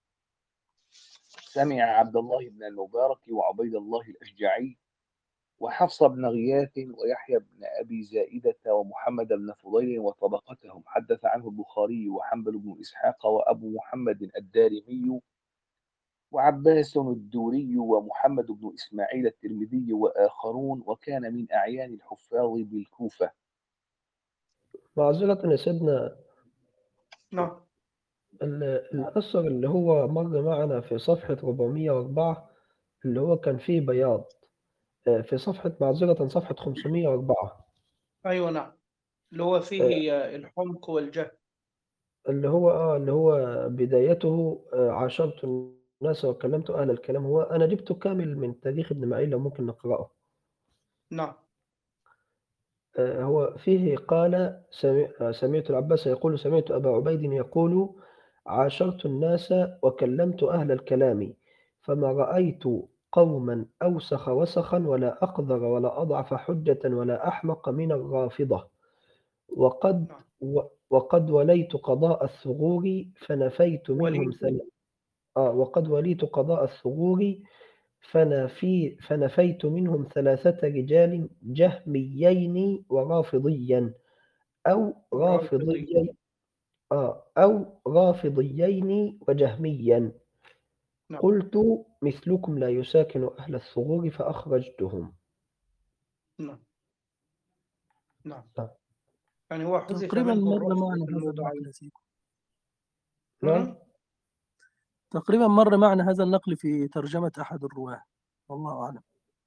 سمع عبد الله بن المبارك وعبيد الله الأشجعي وحفص بن غياث ويحيى بن أبي زائدة ومحمد بن فضيل وطبقتهم. حدث عنه البخاري وحنبل بن إسحاق وأبو محمد الدارمي وعباس الدوري ومحمد بن إسماعيل الترمذي وآخرون وكان من أعيان الحفاظ بالكوفة. معذرة يا سيدنا. نعم. ال- الأثر اللي هو مر معنا في صفحة أربعمائة وأربعة اللي هو كان فيه بياض آه، في صفحة معذرة صفحة خمسمائة وأربعة أيوة نعم. اللي هو آه، فيه آه، الحمق والجهل. اللي هو اه اللي هو بدايته آه، عاشرت الناس وكلمت أهل الكلام. هو أنا جبته كامل من تاريخ ابن معين لو ممكن نقرأه. نعم. آه، هو فيه قال سمع- آه، سمعت العباس يقول سمعت أبا عبيد يقول عاشرت الناس وكلمت أهل الكلام فما رأيت قوما أوسخ وسخا ولا أقذر ولا أضعف حجة ولا أحمق من الرافضة وقد نعم. و- وقد وليت قضاء الثغور فنفيت منهم وليد. ثل... آه وقد وليت قضاء الثغور فنفي فنفيت منهم ثلاثة رجال جهميين ورافضيا أو رافضي. رافضيين آه أو رافضيين وجهميا. نعم قلت مثلكم لا يساكن أهل الثغور فأخرجتهم. نعم نعم. نعم. يعني هو حذف تقريبا منه مر الرفض معنا في هذا الموضعين. النقل يا سيدي. نعم. نعم تقريبا مر معنا هذا النقل في ترجمة أحد الرواة، والله أعلم.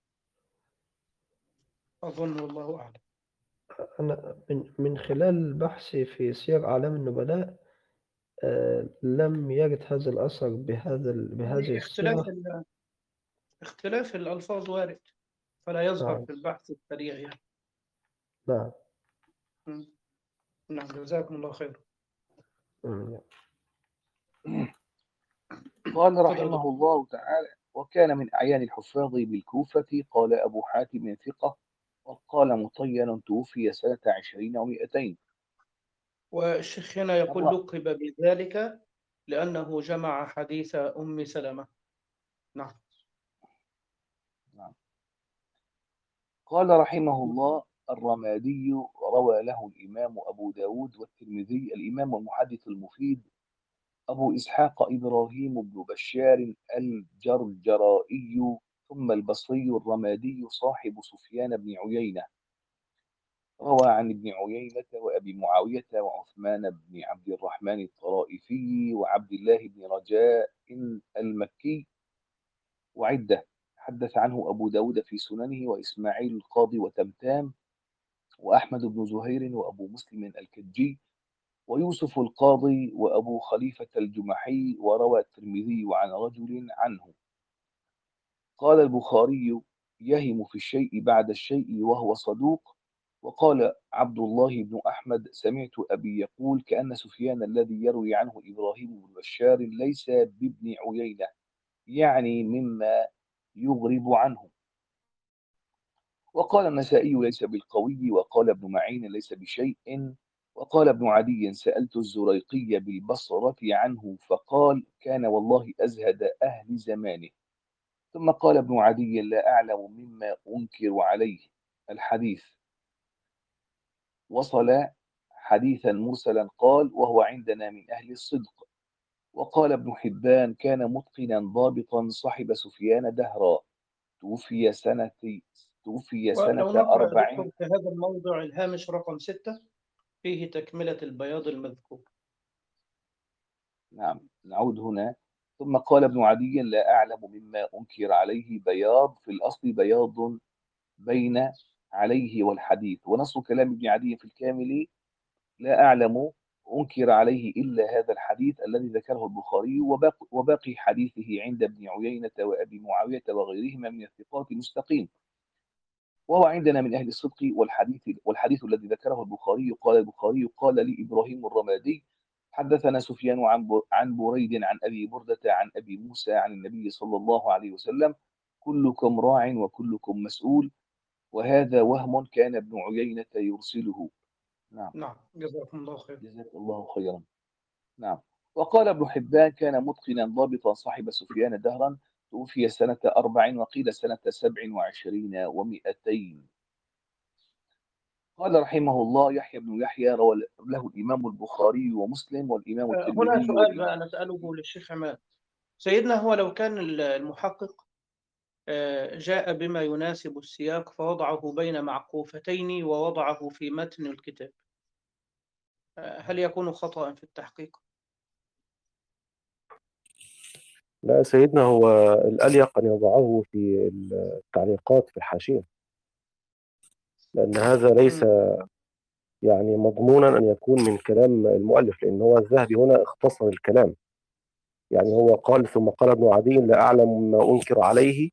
أظن والله أعلم. أنا من من خلال بحثي في سير أعلام النبلاء آه لم يرد هذا الأثر بهذا ال- بهذه يعني اختلاف الصيغة. ال- اختلاف الألفاظ وارد، فلا يظهر نعم في البحث السريع يعني. نعم. مم. نعم جزاكم الله خير. مم. قال تفضل رحمه دكتور. الله تعالى: وكان من أعيان الحفاظ بالكوفة. قال أبو حاتم ثقة، وقال مطين توفي سنة عشرين ومئتين. والشيخ هنا يقول الر- لقب بذلك لأنه جمع حديث أم سلمة. نعم نعم. قال رحمه الله: الرمادي روى له الإمام أبو داود والترمذي. الإمام المحدث المفيد أبو إسحاق إبراهيم بن بشار الجرجرائي، ثم البصري الرمادي صاحب سفيان بن عيينة. روى عن ابن عيينة وأبي معاوية وعثمان بن عبد الرحمن الطرائفي وعبد الله بن رجاء المكي وعدة. حدث عنه أبو داود في سننه، وإسماعيل القاضي وتمتام، وأحمد بن زهير، وأبو مسلم الكجي، ويوسف القاضي، وأبو خليفة الجمحي. وروى الترمذي عن رجل عنه. قال البخاري: يهم في الشيء بعد الشيء وهو صدوق. وقال عبد الله بن أحمد: سمعت أبي يقول: كأن سفيان الذي يروي عنه إبراهيم بن بشار ليس بابن عيينة، يعني مما يغرب عنه. وقال النسائي: ليس بالقوي. وقال ابن معين: ليس بشيء. وقال ابن عدي: سألت الزريقي بالبصرة عنه فقال: كان والله أزهد أهل زمانه. ثم قال ابن عدي: لا أعلم مما أنكر عليه الحديث. وصل حديثا مرسلا. قال: وهو عندنا من أهل الصدق. وقال ابن حبان: كان متقنا ضابطا صحب سفيان دهرا، توفي سنة توفي سنة ولو نقرأ يا أربع. دكتور في هذا الموضع الهامش رقم ستة فيه تكملة البياض المذكور. نعم، نعود هنا. ثم قال ابن عدي: لا أعلم مما أنكر عليه بياض. في الأصل بياض بين عليه والحديث. ونص كلام ابن عدي في الكامل: لا أعلم أنكر عليه إلا هذا الحديث الذي ذكره البخاري، وباقي, وباقي حديثه عند ابن عيينة وأبي معاوية وغيرهما من الثقات مستقيم، وهو عندنا من أهل الصدق. والحديث والحديث الذي ذكره البخاري: قال البخاري: قال لي إبراهيم الرمادي: حدثنا سفيان عن عن بريد عن أبي بردة عن أبي موسى عن النبي صلى الله عليه وسلم: كلكم راع وكلكم مسؤول. وهذا وهم كان ابن عيينة يرسله. نعم، نعم جزاكم الله خير. جزاك الله خيرا. نعم. وقال ابن حبان: كان متقنا ضابطا صاحب سفيان دهرا، توفي سنة أربع، وقيل سنة سبع وعشرين ومئتين. قال رحمه الله: يحيى بن يحيى روى له الإمام البخاري ومسلم والإمام هنا الترمذي سؤال والإمام. بقى نسأله للشيخ عماد. سيدنا هو لو كان المحقق جاء بما يناسب السياق فوضعه بين معقوفتين ووضعه في متن الكتاب، هل يكون خطأ في التحقيق؟ لا سيدنا، هو الأليق أن يضعه في التعليقات في الحاشية، لأن هذا ليس مم. يعني مضمونا أن يكون من كلام المؤلف، لأن هو الذهبي هنا اختصر الكلام. يعني هو قال: ثم قال ابن عدي: لا أعلم ما أنكر عليه،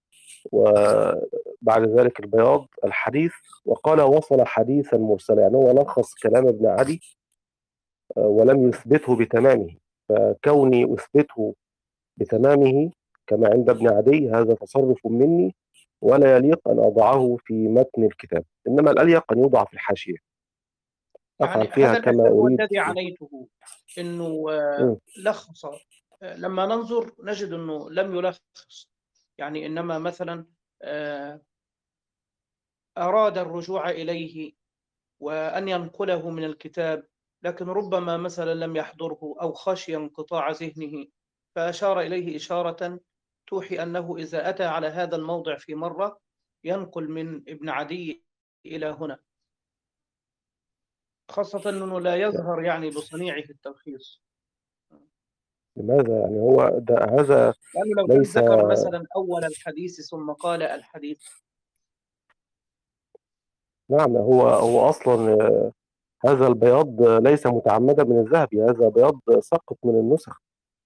وبعد ذلك البياض الحديث، وقال: وصل حديثا مرسلا. يعني هو لخص كلام ابن عدي ولم يثبته بتمامه. فكوني أثبته بتمامه كما عند ابن عدي هذا تصرف مني، ولا يليق أن أضعه في متن الكتاب، إنما الأليق أن يوضع في الحاشية، أفعل يعني فيها هذا كما الإعجاز هو أريد. الذي عنيته، أنه م. لخص. لما ننظر نجد أنه لم يلخص، يعني إنما مثلا أراد الرجوع إليه وأن ينقله من الكتاب، لكن ربما مثلا لم يحضره أو خشي انقطاع ذهنه، فأشار إليه إشارة توحي أنه إذا أتى على هذا الموضع في مرة ينقل من ابن عدي إلى هنا، خاصة أنه لا يظهر يعني بصنيعه التلخيص. لماذا؟ يعني هو ده هذا لأنه لو كان ليس. ذكر مثلا أول الحديث ثم قال الحديث. نعم، هو هو أصلا آه، هذا البياض ليس متعمدا من الذهبي، هذا بياض سقط من النسخ.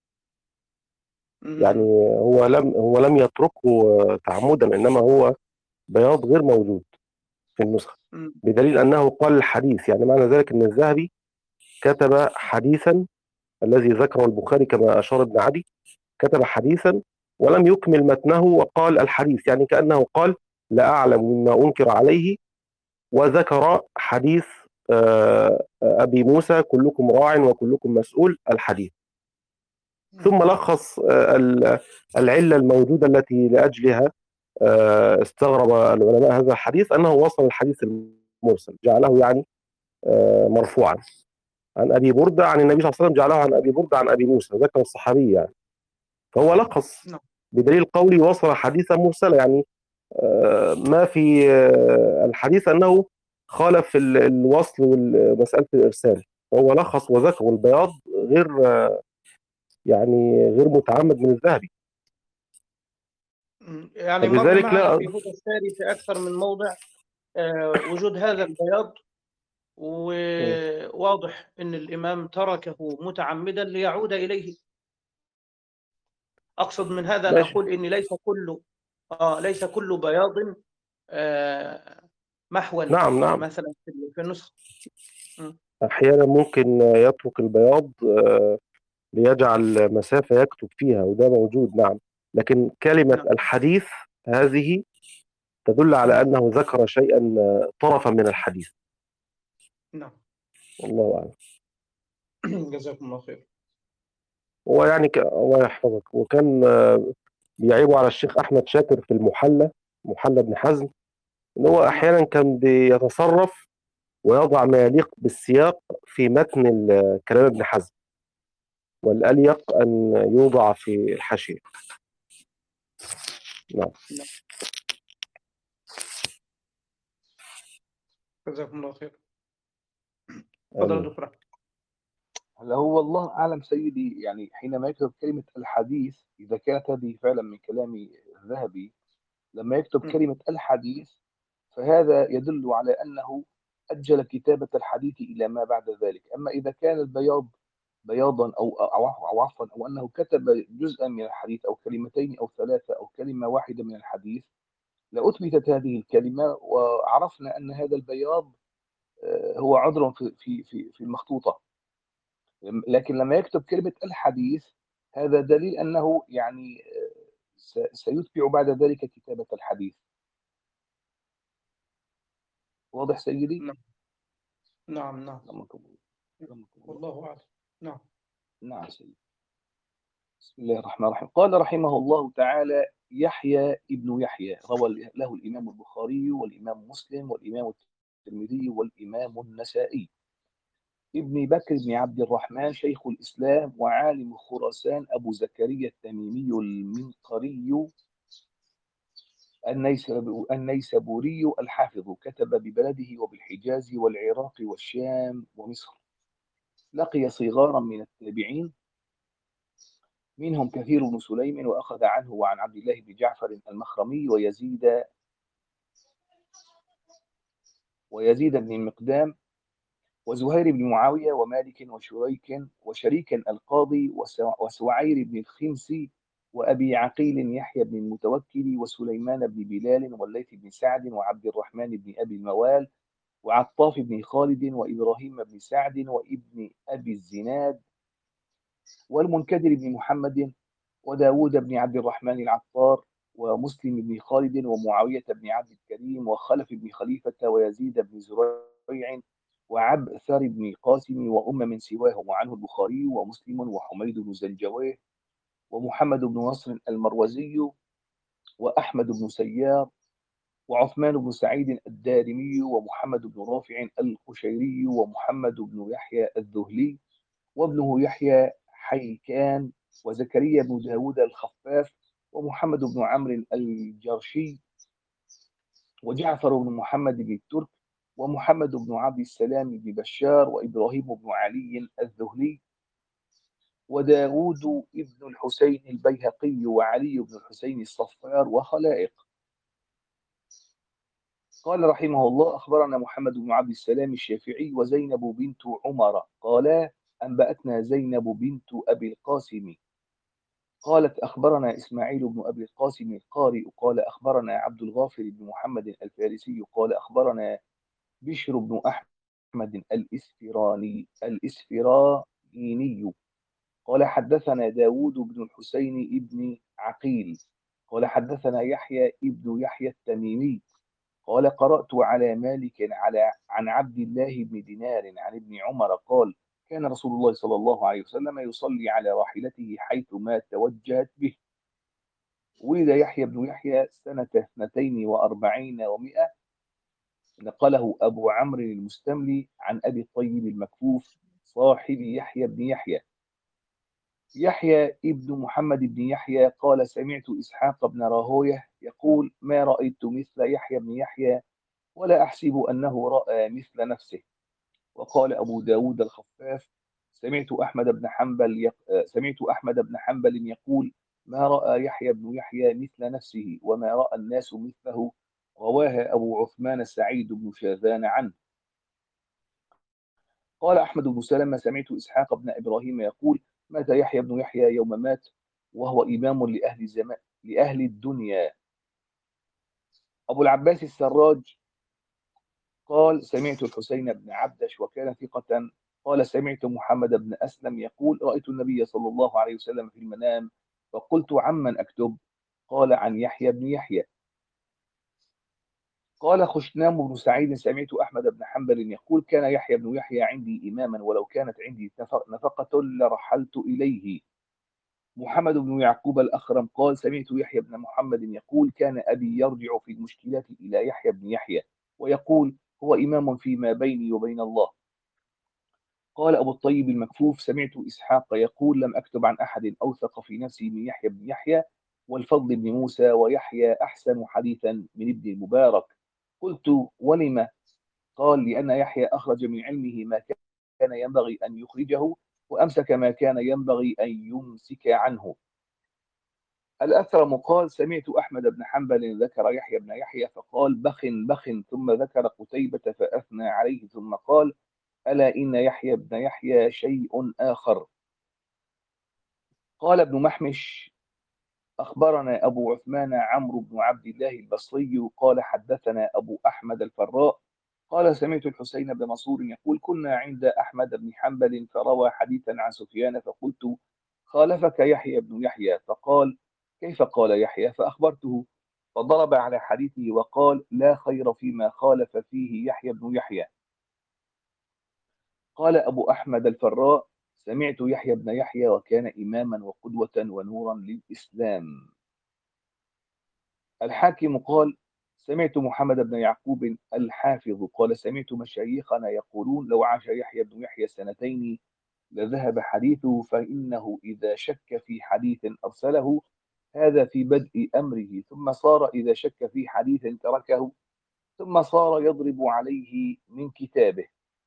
يعني مم. هو لم هو لم يتركه آه، تعمدا، إنما هو بياض غير موجود في النسخة، مم. بدليل أنه قال الحديث. يعني معنى ذلك أن الذهبي كتب حديثا الذي ذكره البخاري كما أشار ابن عدي، كتب حديثا ولم يكمل متنه وقال الحديث، يعني كأنه قال لا أعلم مما أنكر عليه، وذكر حديث آه، أبي موسى كلكم راع وكلكم مسؤول الحديث، ثم لخص آه، ال- العلة الموجودة التي لأجلها آه، استغرب العلماء هذا الحديث، أنه وصل الحديث المرسل، جعله يعني آه، مرفوعا عن أبي بردة عن النبي صلى الله عليه وسلم، جعله عن أبي بردة عن أبي موسى، ذكر الصحابي يعني، فهو لخص نعم. بدليل قولي وصل حديثا مرسلا. يعني آه، ما في آه، الحديث أنه خالف ال- الوصل ومسألة الإرسال، هو لخص وذكر، والبياض غير آه، يعني غير متعمد من الذهبي، مم. يعني مر فبذلك معنا لا. في هدى الساري في أكثر من موضع آه، وجود هذا البياض، وواضح أن الإمام تركه متعمدا ليعود إليه. أقصد من هذا أن ماشي. أقول إن ليس كل آه ليس كل بياض آه محوا نعم نعم، مثلا في في النسخة. م. أحيانا ممكن يترك البياض آه، ليجعل مسافة يكتب فيها، وده موجود. نعم، لكن كلمة نعم. الحديث هذه تدل على م. أنه ذكر شيئا آه، طرفا من الحديث. نعم. والله أعلم. جزاكم الله خير. هو يعني ك... الله يحفظك، وكان آه، بيعيبوا على الشيخ أحمد شاكر في المحلى، محلى ابن حزم، إن هو نعم. أحيانا كان بيتصرف ويضع ما يليق بالسياق في متن ال- كلام ابن حزم، والأليق أن يوضع في الحاشية. نعم. نعم. جزاكم الله خير. تفضل يا آمين. دكتور أحمد. هلا هو الله أعلم سيدي، يعني حينما يكتب كلمة الحديث، إذا كانت هذه فعلا من كلام الذهبي، لما يكتب م. كلمة الحديث فهذا يدل على أنه أجل كتابة الحديث إلى ما بعد ذلك. أما إذا كان البياض بياضا أو أو أو عفوا أو أنه كتب جزءا من الحديث أو كلمتين أو ثلاثة أو كلمة واحدة من الحديث، لأثبتت هذه الكلمة وعرفنا أن هذا البياض آه، هو عذر في في في في المخطوطة. لكن لما يكتب كلمة الحديث، هذا دليل أنه يعني آه، س- سيتبع بعد ذلك كتابة الحديث. واضح سيدي؟ نعم. نعم. نعم. رحمكم الله. رحمكم الله. والله أعلم. نعم. نعم سيدي. بسم الله الرحمن الرحيم. قال رحمه الله تعالى: يحيى ابن يحيى روى له الإمام البخاري والإمام مسلم والإمام الترمذي والإمام النسائي. ابن بكر بن عبد الرحمن شيخ الإسلام وعالم خراسان أبو زكريا التميمي المنقري النيسب- النيسابوري الحافظ، كتب ببلده وبالحجاز والعراق والشام ومصر. لقي صغارا من التابعين، منهم كثير بن سليم، وأخذ عنه وعن عبد الله بن جعفر المخرمي ويزيد ويزيد بن المقدام وزهير بن معاوية ومالك وشريك وشريك القاضي وسع- وسعير بن الخمسي وأبي عقيل يحيى بن المتوكل وسليمان بن بلال والليث بن سعد وعبد الرحمن بن أبي الموال وعطاف بن خالد وإبراهيم بن سعد وابن أبي الزناد والمنكدر بن محمد وداود بن عبد الرحمن العطار ومسلم بن خالد ومعاوية بن عبد الكريم وخلف بن خليفة ويزيد بن زريع وعبثر بن قاسم وأم من سواهم، وعنه البخاري ومسلم وحميد بن زنجويه ومحمد بن نصر المروزي وأحمد بن سيار وعثمان بن سعيد الدارمي ومحمد بن رافع القشيري ومحمد بن يحيى الذهلي وابنه يحيى حيكان وزكريا بن داود الخفاف ومحمد بن عمرو الجرشي وجعفر بن محمد بن الترك ومحمد بن عبد السلام بن بشار وإبراهيم بن علي الذهلي وداود بن الحسين البيهقي وعلي بن الحسين الصفار وخلائق. قال رحمه الله: أخبرنا محمد بن عبد السلام الشافعي وزينب بنت عمر قالا أنبأتنا زينب بنت أبي القاسم قالت أخبرنا إسماعيل بن أبي القاسم القارئ قال أخبرنا عبد الغافر بن محمد الفارسي قال أخبرنا بشر بن أحمد الإسفراني الإسفرايني قال حدثنا داود بن الحسين بن عقيل قال حدثنا يحيى ابن يحيى التميمي قال قرأت على مالك على عن عبد الله بن دينار عن ابن عمر قال كان رسول الله صلى الله عليه وسلم يصلي على راحلته حيث ما توجهت به. ولد يحيى بن يحيى سنة اثنتين وأربعين ومائة نقله أبو عمرو المستملي عن أبي الطيب المكفوف صاحب يحيى بن يحيى. يحيى ابن محمد بن يحيى قال سمعت إسحاق بن راهويه يقول ما رأيت مثل يحيى بن يحيى ولا أحسب أنه رأى مثل نفسه. وقال أبو داود الخفاف سمعت أحمد بن حنبل يق... سمعت أحمد بن حنبل يقول ما رأى يحيى بن يحيى مثل نفسه وما رأى الناس مثله. رواها أبو عثمان سعيد بن شاذان عنه. قال أحمد بن سلمة سمعت إسحاق بن إبراهيم يقول مات يحيى بن يحيى يوم مات وهو إمام لأهل زمان لأهل الدنيا. أبو العباس السراج قال سمعت الحسين بن عبدش وكان ثقة قال سمعت محمد بن أسلم يقول رأيت النبي صلى الله عليه وسلم في المنام فقلت عمن أكتب قال عن يحيى بن يحيى. قال خشنام بن سعيد سمعت أحمد بن حنبل يقول كان يحيى بن يحيى عندي إماما ولو كانت عندي نفقة لرحلت إليه. محمد بن يعقوب الأخرم قال سمعت يحيى بن محمد يقول كان أبي يرجع في المشكلات إلى يحيى بن يحيى ويقول هو إمام فيما بيني وبين الله. قال أبو الطيب المكفوف سمعت إسحاق يقول لم أكتب عن أحد أوثق في نفسي من يحيى بن يحيى والفضل بن موسى ويحيى أحسن حديثا من ابن المبارك. قلت ولم؟ قال لأن يحيى أخرج من علمه ما كان ينبغي أن يخرجه وأمسك ما كان ينبغي أن يمسك عنه. الأثرم قال سمعت أحمد بن حنبل ذكر يحيى بن يحيى فقال بخ بخ ثم ذكر قتيبة فأثنى عليه ثم قال ألا إن يحيى بن يحيى شيء آخر. قال ابن محمش أخبرنا أبو عثمان عمرو بن عبد الله البصري قال حدثنا أبو أحمد الفراء قال سمعت الحسين بن منصور يقول كنا عند أحمد بن حنبل فروى حديثا عن سفيان فقلت خالفك يحيى بن يحيى فقال كيف قال يحيى فأخبرته فضرب على حديثه وقال لا خير فيما خالف فيه يحيى بن يحيى. قال أبو أحمد الفراء سمعت يحيى بن يحيى وكان إماما وقدوة ونورا للإسلام. الحاكم قال سمعت محمد بن يعقوب الحافظ قال سمعت مشايخنا يقولون لو عاش يحيى بن يحيى سنتين لذهب حديثه فإنه إذا شك في حديث أرسله هذا في بدء أمره ثم صار إذا شك في حديث تركه ثم صار يضرب عليه من كتابه.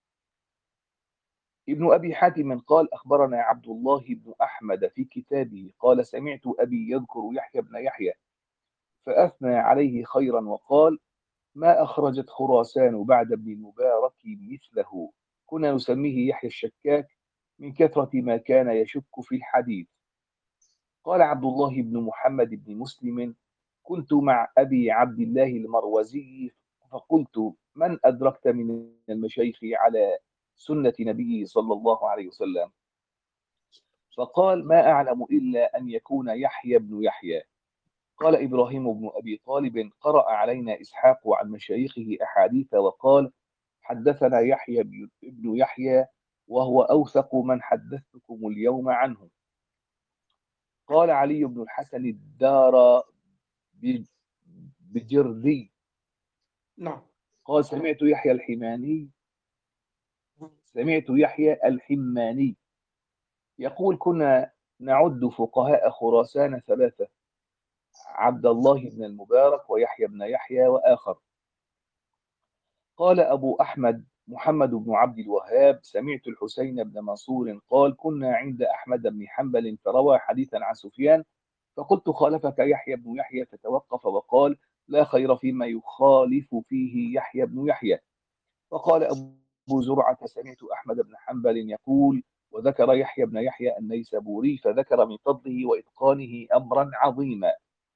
ابن أبي حاتم قال أخبرنا عبد الله بن أحمد في كتابه قال سمعت أبي يذكر يحيى بن يحيى فأثنى عليه خيرا وقال ما أخرجت خراسان بعد ابن المبارك مثله كنا نسميه يحيى الشكاك من كثرة ما كان يشك في الحديث. قال عبد الله بن محمد بن مسلم كنت مع أبي عبد الله المروزي فقلت من أدركت من المشايخ على سنة نبيه صلى الله عليه وسلم فقال ما أعلم إلا أن يكون يحيى بن يحيى. قال إبراهيم بن أبي طالب قرأ علينا إسحاق عن مشايخه أحاديث وقال حدثنا يحيى بن يحيى وهو أوثق من حدثتكم اليوم عنه. قال علي بن الحسن الدار ب- بجردي. نعم. قال سمعت يحيى الحماني سمعت يحيى الحماني يقول كنا نعد فقهاء خراسان ثلاثة: عبد الله بن المبارك ويحيى بن يحيى وآخر. قال أبو أحمد محمد بن عبد الوهاب سمعت الحسين بن منصور قال كنا عند أحمد بن حنبل فروى حديثا عن سفيان، فقلت خالفك يحيى بن يحيى، فتوقف وقال لا خير فيما يخالف فيه يحيى بن يحيى. وقال أبو زرعة سمعت أحمد بن حنبل يقول وذكر يحيى بن يحيى النيسابوري فذكر من فضله وإتقانه أمرا عظيما.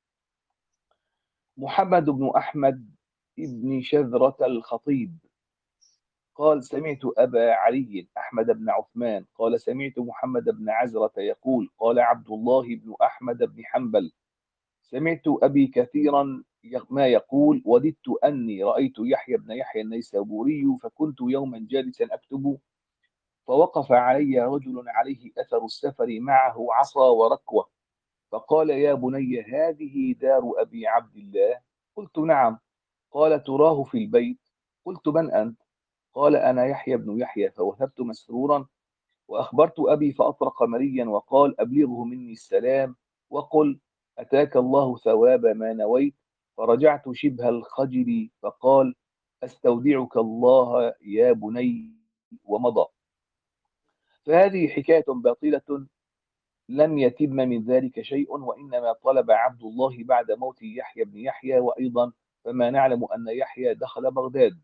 محمد بن أحمد بن شذرة الخطيب قال سمعت أبا علي أحمد بن عثمان قال سمعت محمد بن عزرة يقول قال عبد الله بن أحمد بن حنبل سمعت أبي كثيرا ما يقول وددت أني رأيت يحيى بن يحيى النيسابوري فكنت يوما جالسا أكتب فوقف علي رجل عليه أثر السفر معه عصا وركوة، فقال يا بني هذه دار أبي عبد الله؟ قلت نعم. قال تراه في البيت؟ قلت من أنت؟ قال أنا يحيى بن يحيى. فوثبت مسرورا وأخبرت أبي فأطرق مريا وقال أبلغه مني السلام وقل أتاك الله ثواب ما نويت. فرجعت شبه الخجل فقال أستودعك الله يا بني ومضى. فهذه حكاية باطلة لم يتم من ذلك شيء، وإنما طلب عبد الله بعد موت يحيى بن يحيى. وأيضا فما نعلم أن يحيى دخل بغداد.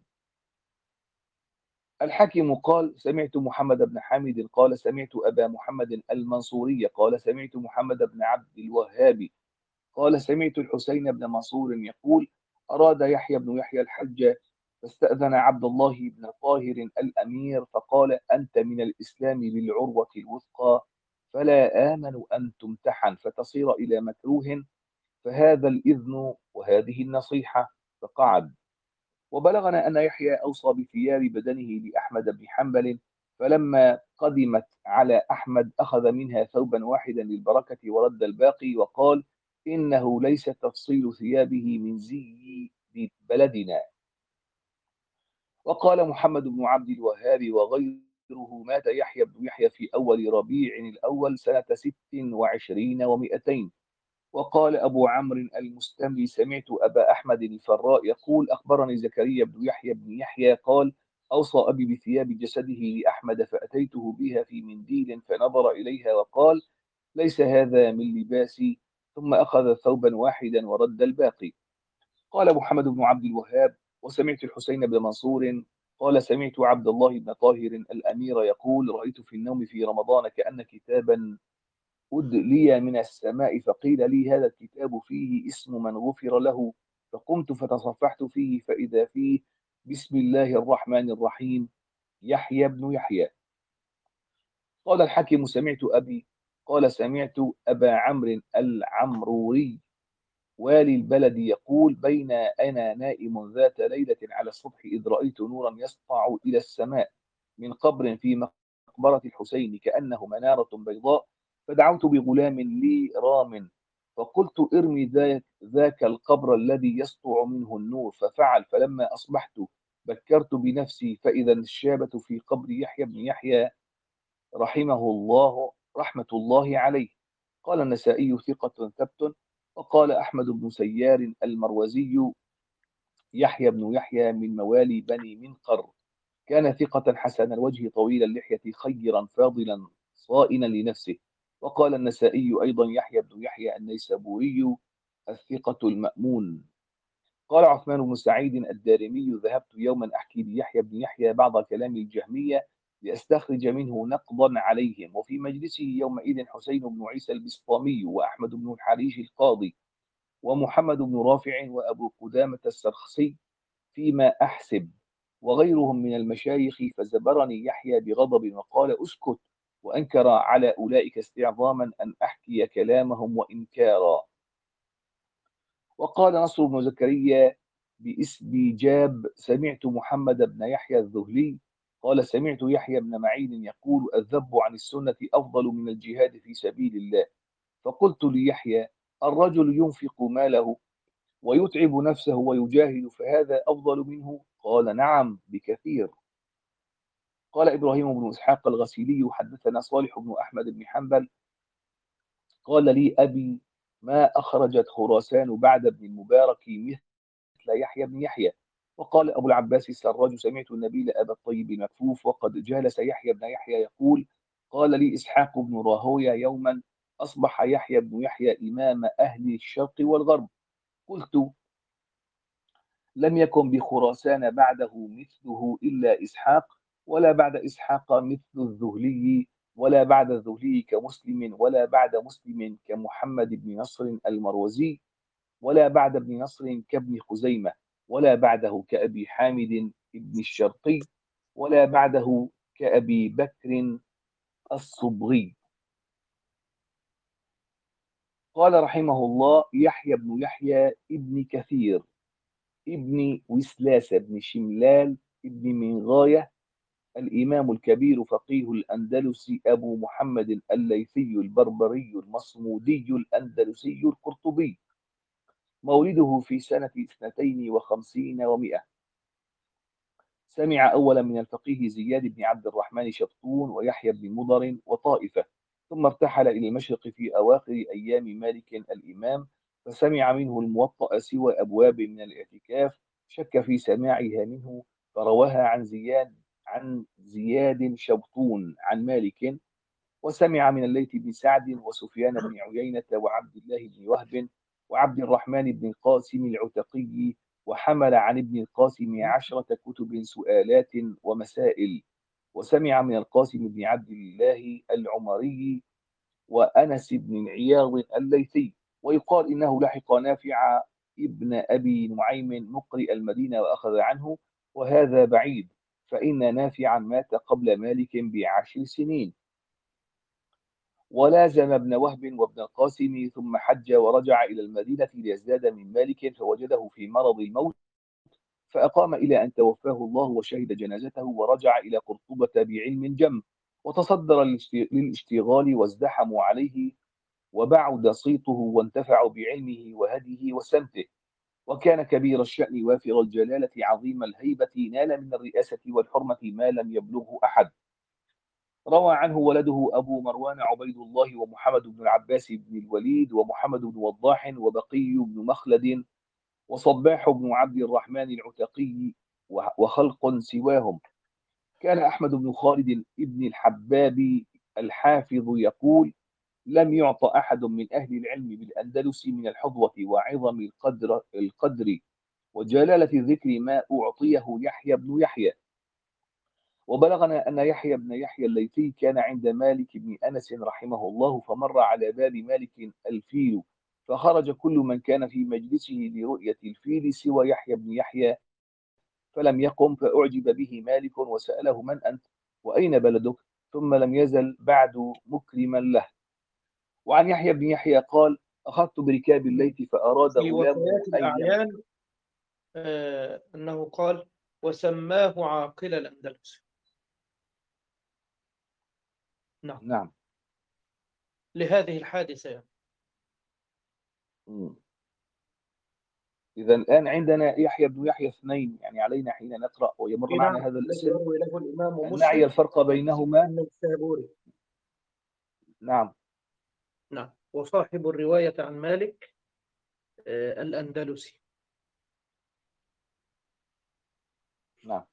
الحكم قال سمعت محمد بن حامد قال سمعت أبا محمد المنصوري قال سمعت محمد بن عبد الوهاب قال سمعت الحسين بن منصور يقول أراد يحيى بن يحيى الحج فاستأذن عبد الله بن طاهر الأمير فقال أنت من الإسلام بالعروة الوثقى، فلا آمن أن تمتحن فتصير إلى مكروه، فهذا الإذن وهذه النصيحة. فقعد. وبلغنا أن يحيى أوصى بثياب بدنه لأحمد بن حنبل، فلما قدمت على أحمد أخذ منها ثوبا واحدا للبركة ورد الباقي وقال إنه ليس تفصيل ثيابه من زي بلدنا. وقال محمد بن عبد الوهاب وغيره مات يحيى بن يحيى في أول ربيع الأول سنة ست وعشرين ومئتين. وقال أبو عمرو المستملي سمعت أبا أحمد الفراء يقول أخبرني زكريا بن يحيى بن يحيى قال أوصى أبي بثياب جسده لأحمد فأتيته بها في منديل فنظر إليها وقال ليس هذا من لباسي، ثم أخذ ثوبا واحدا ورد الباقي. قال محمد بن عبد الوهاب وسمعت الحسين بن منصور قال سمعت عبد الله بن طاهر الأمير يقول رأيت في النوم في رمضان كأن كتابا أدلي من السماء فقيل لي هذا الكتاب فيه اسم من غفر له، فقمت فتصفحت فيه فإذا فيه بسم الله الرحمن الرحيم يحيى بن يحيى. قال الحكم سمعت أبي قال سمعت أبا عمرو العمروري والي البلد يقول بين أنا نائم ذات ليلة على السطح إذ رأيت نورا يسطع إلى السماء من قبر في مقبرة الحسين كأنه منارة بيضاء، فدعوت بغلام لي رام فقلت ارمي ذاك, ذاك القبر الذي يسطع منه النور، ففعل. فلما أصبحت بكرت بنفسي فإذا الشابة في قبر يحيى بن يحيى رحمه الله رحمة الله عليه. قال النسائي ثقة ثبت. وقال أحمد بن سيار المروزي يحيى بن يحيى من موالي بني منقر، كان ثقة حسن الوجه طويل اللحية خيرا فاضلا صائنا لنفسه. وقال النسائي أيضا يحيى بن يحيى النيسابوري الثقة المأمون. قال عثمان بن سعيد الدارمي ذهبت يوما أحكي ليحيى بن يحيى بعض كلام الجهمية لأستخرج منه نقضا عليهم، وفي مجلسه يومئذ حسين بن عيسى البسطامي وأحمد بن الحريش القاضي ومحمد بن رافع وأبو قدامة السرخسي فيما أحسب وغيرهم من المشايخ، فزبرني يحيى بغضب وقال اسكت، وأنكر على أولئك استعظاما أن أحكي كلامهم وإنكارا. وقال نصر بن زكريا بإسبيجاب سمعت محمد بن يحيى الذهلي قال سمعت يحيى بن معين يقول الذب عن السنة أفضل من الجهاد في سبيل الله. فقلت ليحيى الرجل ينفق ماله ويتعب نفسه ويجاهد فهذا أفضل منه؟ قال نعم بكثير. قال إبراهيم بن إسحاق الغسيلي حدثنا صالح بن أحمد بن حنبل قال لي أبي ما أخرجت خراسان بعد ابن المبارك مثل يحيى بن يحيى. وقال أبو العباس السراج سمعت النبيل أبا الطيب المكفوف وقد جالس يحيى بن يحيى يقول قال لي إسحاق بن راهويه يوما أصبح يحيى بن يحيى إمام أهل الشرق والغرب. قلت لم يكن بخراسان بعده مثله إلا إسحاق، ولا بعد إسحاق مثل الذهلي، ولا بعد الذهلي كمسلم، ولا بعد مسلم كمحمد بن نصر المروزي، ولا بعد ابن نصر كابن خزيمة، ولا بعده كأبي حامد بن الشرقي، ولا بعده كأبي بكر الصبغي. قال رحمه الله يحيى بن يحيى ابن كثير ابن وسلاس بن شملال ابن منغاية الإمام الكبير فقيه الأندلسي أبو محمد الليثي البربري المصمودي الأندلسي القرطبي، مولده في سنة اثنتين وخمسين ومئة. سمع أولا من الفقيه زياد بن عبد الرحمن شبطون ويحيى بن مضر وطائفة، ثم ارتحل إلى المشرق في أواخر أيام مالك الإمام، فسمع منه الموطأ سوى أبواب من الاعتكاف، شك في سماعها منه فرواها عن زياد عن زياد شبطون عن مالك. وسمع من الليث بن سعد وسفيان بن عيينة وعبد الله بن وهب وعبد الرحمن بن القاسم العتقي، وحمل عن ابن القاسم عشرة كتب سؤالات ومسائل. وسمع من القاسم بن عبد الله العمري وأنس بن عياض الليثي. ويقال إنه لحق نافع ابن أبي نعيم مقرئ المدينة وأخذ عنه، وهذا بعيد، فإن نافعا مات قبل مالك بعشر سنين. ولازم ابن وهب وابن القاسم ثم حج ورجع إلى المدينة ليزداد من مالك، فوجده في مرض الموت فأقام إلى أن توفاه الله وشهد جنازته، ورجع إلى قرطبة بعلم جم، وتصدر للاشتغال وازدحموا عليه وبعد صيته وانتفعوا بعلمه وهديه وسمته. وكان كبير الشأن وافر الجلالة عظيم الهيبة، نال من الرئاسة والحرمة ما لم يبلغه أحد. روى عنه ولده أبو مروان عبيد الله ومحمد بن العباس بن الوليد ومحمد بن وضاح وبقي بن مخلد وصباح بن عبد الرحمن العتقي وخلق سواهم. كان أحمد بن خالد بن الحباب الحافظ يقول لم يعط أحد من أهل العلم بالأندلس من الحظوة وعظم القدر, القدر وجلالة الذكر ما أعطيه يحيى بن يحيى. وبلغنا أن يحيى بن يحيى الليثي كان عند مالك بن أنس رحمه الله، فمر على باب مالك الفيل، فخرج كل من كان في مجلسه لرؤية الفيل سوى يحيى بن يحيى، فلم يقم، فأعجب به مالك وسأله من أنت وأين بلدك، ثم لم يزل بعد مكرما له. وعن يحيى بن يحيى قال أخذت بركاب الليث فأراد في غلامه وفيات أن يم... الأعيان آه أنه قال وسماه عاقل الأندلس. نعم، نعم. لهذه الحادثة يعني. مم. إذا الآن عندنا يحيى بن يحيى اثنين، يعني علينا حين نقرأ ويمر معنا نعم، هذا الذي الاسم يروي له الإمام أن نعي مسلم الفرق بينهما. النيسابوري. نعم. نعم، وصاحب الرواية عن مالك آه الأندلسي. نعم.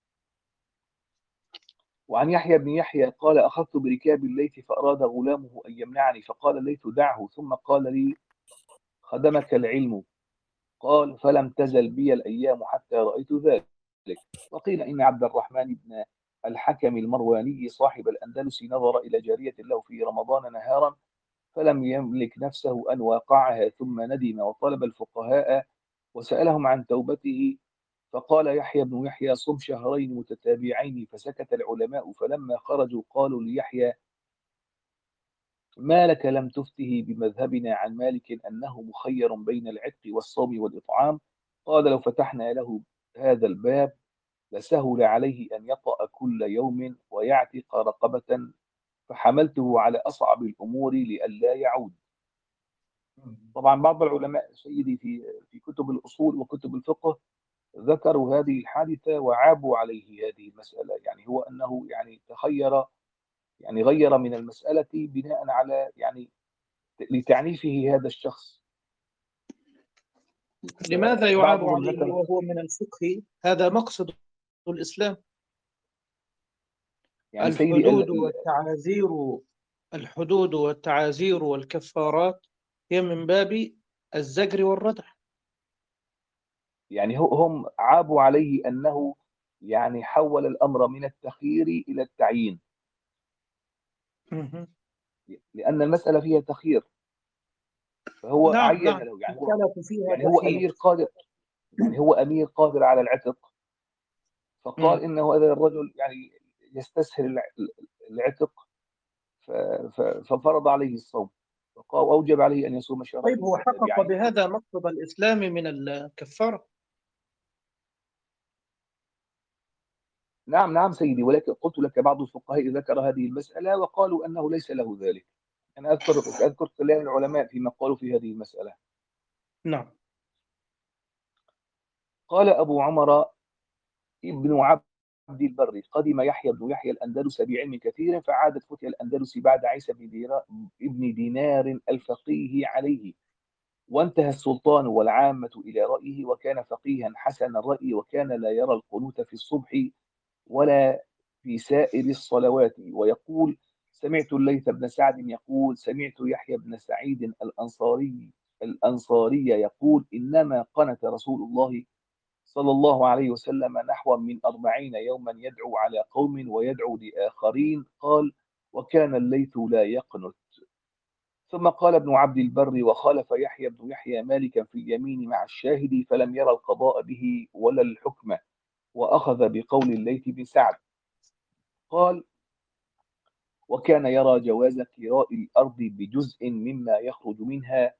وعن يحيى بن يحيى قال أخذت بركاب الليث فأراد غلامه أن يمنعني، فقال الليث دعه، ثم قال لي خدمك العلم. قال فلم تزل بي الأيام حتى رأيت ذلك. وقيل إن عبد الرحمن بن الحكم المرواني صاحب الأندلس نظر إلى جارية له في رمضان نهارا فلم يملك نفسه أن واقعها، ثم ندم وطلب الفقهاء وسألهم عن توبته، فقال يحيى بن يحيى صم شهرين متتابعين، فسكت العلماء، فلما خرجوا قالوا ليحيى ما لك لم تفته بمذهبنا عن مالك أنه مخير بين العتق والصوم والإطعام؟ قال لو فتحنا له هذا الباب لسهل عليه أن يطأ كل يوم ويعتق رقبة، فحملته على أصعب الأمور لئلا يعود. طبعا بعض العلماء سيدي في في كتب الأصول وكتب الفقه ذكروا هذه الحادثة وعابوا عليه هذه المسألة، يعني هو أنه يعني تخير، يعني غير من المسألة بناء على يعني لتعنيفه هذا الشخص. لماذا يعاب فبعضهم عليه ذكر وهو من الفقه؟ هذا مقصد الإسلام. يعني سيدي ال- الحدود ال- والتعازير الحدود والتعازير والكفارات هي من باب الزجر والردع. يعني هو- هم عابوا عليه أنه يعني حول الأمر من التخيير إلى التعيين، مهم. لأن المسألة فيها تخيير، فهو نعم عين نعم، له، يعني هو السلف فيها يعني هو تخيير. أمير قادر، يعني هو أمير قادر على العتق، فقال مم. إنه هذا الرجل يعني يستسهل الع- العتق، ف- ف- ففرض عليه الصوم، وقال وأوجب عليه أن يصوم طيب، شهرين هو حقق متتابعين. بهذا مقصد الإسلام من الكفارة. نعم نعم سيدي، ولكن قلت لك بعض الفقهاء ذكر هذه المسألة وقالوا أنه ليس له ذلك. أنا أذكر أذكر كلام العلماء فيما قالوا في هذه المسألة. نعم. قال أبو عمر ابن عبد البر: قدم يحيى بن يحيى الأندلس بعلم كثير، فعادت فتح الأندلس بعد عيسى بن ديرا- ابن دينار الفقيه عليه، وانتهى السلطان والعامة إلى رأيه، وكان فقيها حسن الرأي، وكان لا يرى القنوت في الصبح ولا في سائر الصلوات، ويقول: سمعت الليث بن سعد يقول: سمعت يحيى بن سعيد الأنصاري الأنصاري يقول: إنما قنت رسول الله صلى الله عليه وسلم نحو من أربعين يوما يدعو على قوم ويدعو لآخرين. قال: وكان الليث لا يقنت. ثم قال ابن عبد البر: وخالف يحيى بن يحيى مالكا في اليمين مع الشاهد، فلم يرى القضاء به ولا الحكم، وأخذ بقول الليث بن سعد. قال: وكان يرى جواز كراء الأرض بجزء مما يخرج منها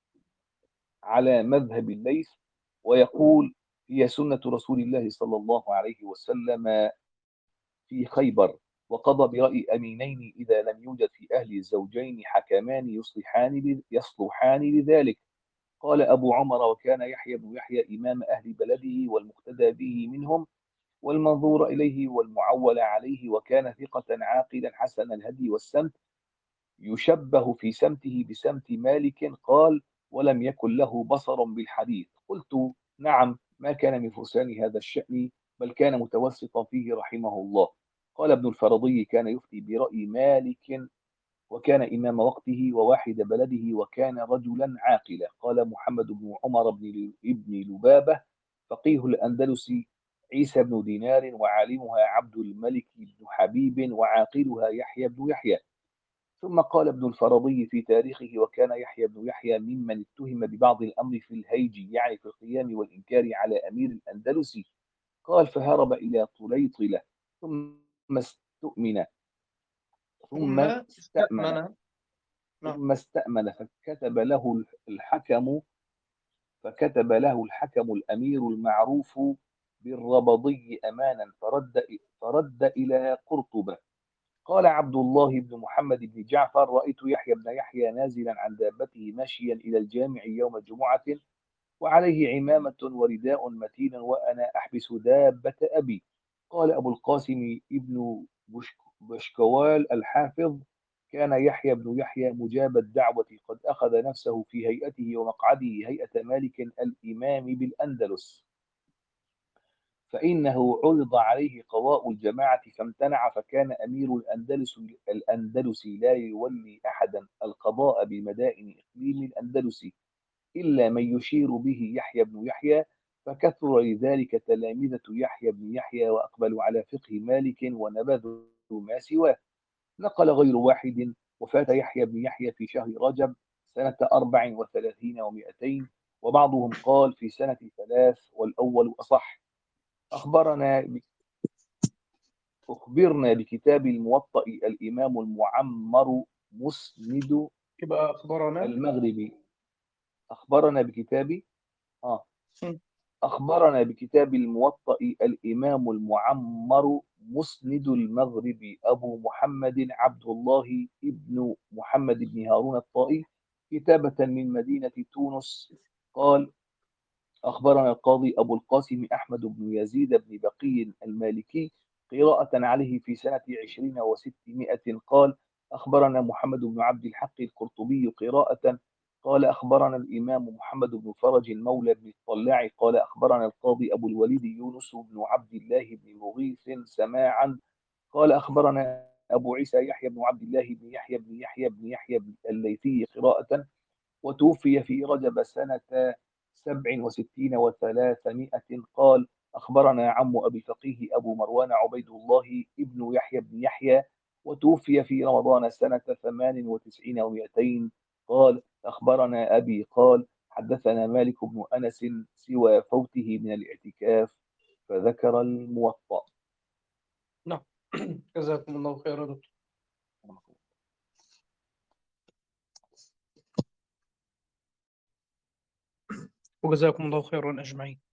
على مذهب الليث، ويقول: هي سنة رسول الله صلى الله عليه وسلم في خيبر، وقضى برأي أمينين إذا لم يوجد في أهل الزوجين حكمان يصلحان يصلحان لذلك. قال أبو عمر: وكان يحيى بن يحيى إمام أهل بلده والمقتدى به منهم والمنظور إليه والمعول عليه، وكان ثقة عاقلا حسن الهدي والسمت، يشبه في سمته بسمت مالك. قال: ولم يكن له بصر بالحديث. قلت: نعم، ما كان من فرسان هذا الشأن، بل كان متوسطا فيه رحمه الله. قال ابن الفرضي: كان يفتي برأي مالك، وكان إمام وقته وواحد بلده، وكان رجلا عاقلا. قال محمد بن عمر بن ابن لبابة: فقيه الأندلس عيسى بن دينار، وعالمها عبد الملك بن حبيب، وعاقلها يحيى بن يحيى. ثم قال ابن الفرضي في تاريخه: وكان يحيى بن يحيى ممن اتهم ببعض الأمر في الهيج، يعني في القيام والإنكار على أمير الأندلس. قال: فهرب إلى طليطلة، ثم استؤمن ثم ثم استأمن استأمن. نعم. ثم استأمن فكتب له الحكم فكتب له الحكم الأمير المعروف بالربضي أمانا، فرد فرد إلى قرطبة. قال عبد الله بن محمد بن جعفر: رأيت يحيى بن يحيى نازلا عن دابته ماشيا إلى الجامع يوم جمعة، وعليه عمامة ورداء متين، وأنا أحبس دابة أبي. قال أبو القاسم ابن بشك- بشكوال الحافظ: كان يحيى بن يحيى مجاب الدعوة، قد أخذ نفسه في هيئته ومقعده هيئة مالك الإمام بالأندلس، فإنه عرض عليه قضاء الجماعة فامتنع، فكان أمير الأندلس الأندلس لا يولي أحدا القضاء بمدائن إقليم الأندلس إلا من يشير به يحيى بن يحيى، فكثر لذلك تلامذة يحيى بن يحيى، وأقبلوا على فقه مالك ونبذوا ما سواه. نقل غير واحد: وفاة يحيى بن يحيى في شهر رجب سنة أربع وثلاثين ومائتين، وبعضهم قال في سنة ثلاث، والأول أصح. أخبرنا أخبرنا بكتاب الموطأ الإمام المعمر مسند يبقى أخبرنا. المغربي. أخبرنا بكتاب آه م. أخبرنا بكتاب الموطأ الإمام المعمر مسند المغرب أبو محمد عبد الله ابن محمد بن هارون الطائي، كتابة من مدينة تونس قال: أخبرنا القاضي أبو القاسم أحمد بن يزيد بن بقي المالكي قراءة عليه في سنة عشرين وستمائة قال: أخبرنا محمد بن عبد الحق القرطبي قراءة قال: أخبرنا الإمام محمد بن فرج المولى بن الطلاع قال: أخبرنا القاضي أبو الوليد يونس بن عبد الله بن مغيث سماعا قال: أخبرنا أبو عيسى يحيى بن عبد الله بن يحيى بن يحيى بن يحيى الليثي قراءة، وتوفي في رجب سنة سبع وستين وثلاثمائة قال: أخبرنا عم أبي الفقيه أبو مروان عبيد الله ابن يحيى بن يحيى، وتوفي في رمضان سنة ثمان وتسعين ومائتين قال: أخبرنا أبي قال: حدثنا مالك بن أنس سوى فوته من الاعتكاف، فذكر الموطأ. نعم. جزاكم الله خيرا. وجزاكم الله خيرا أجمعين.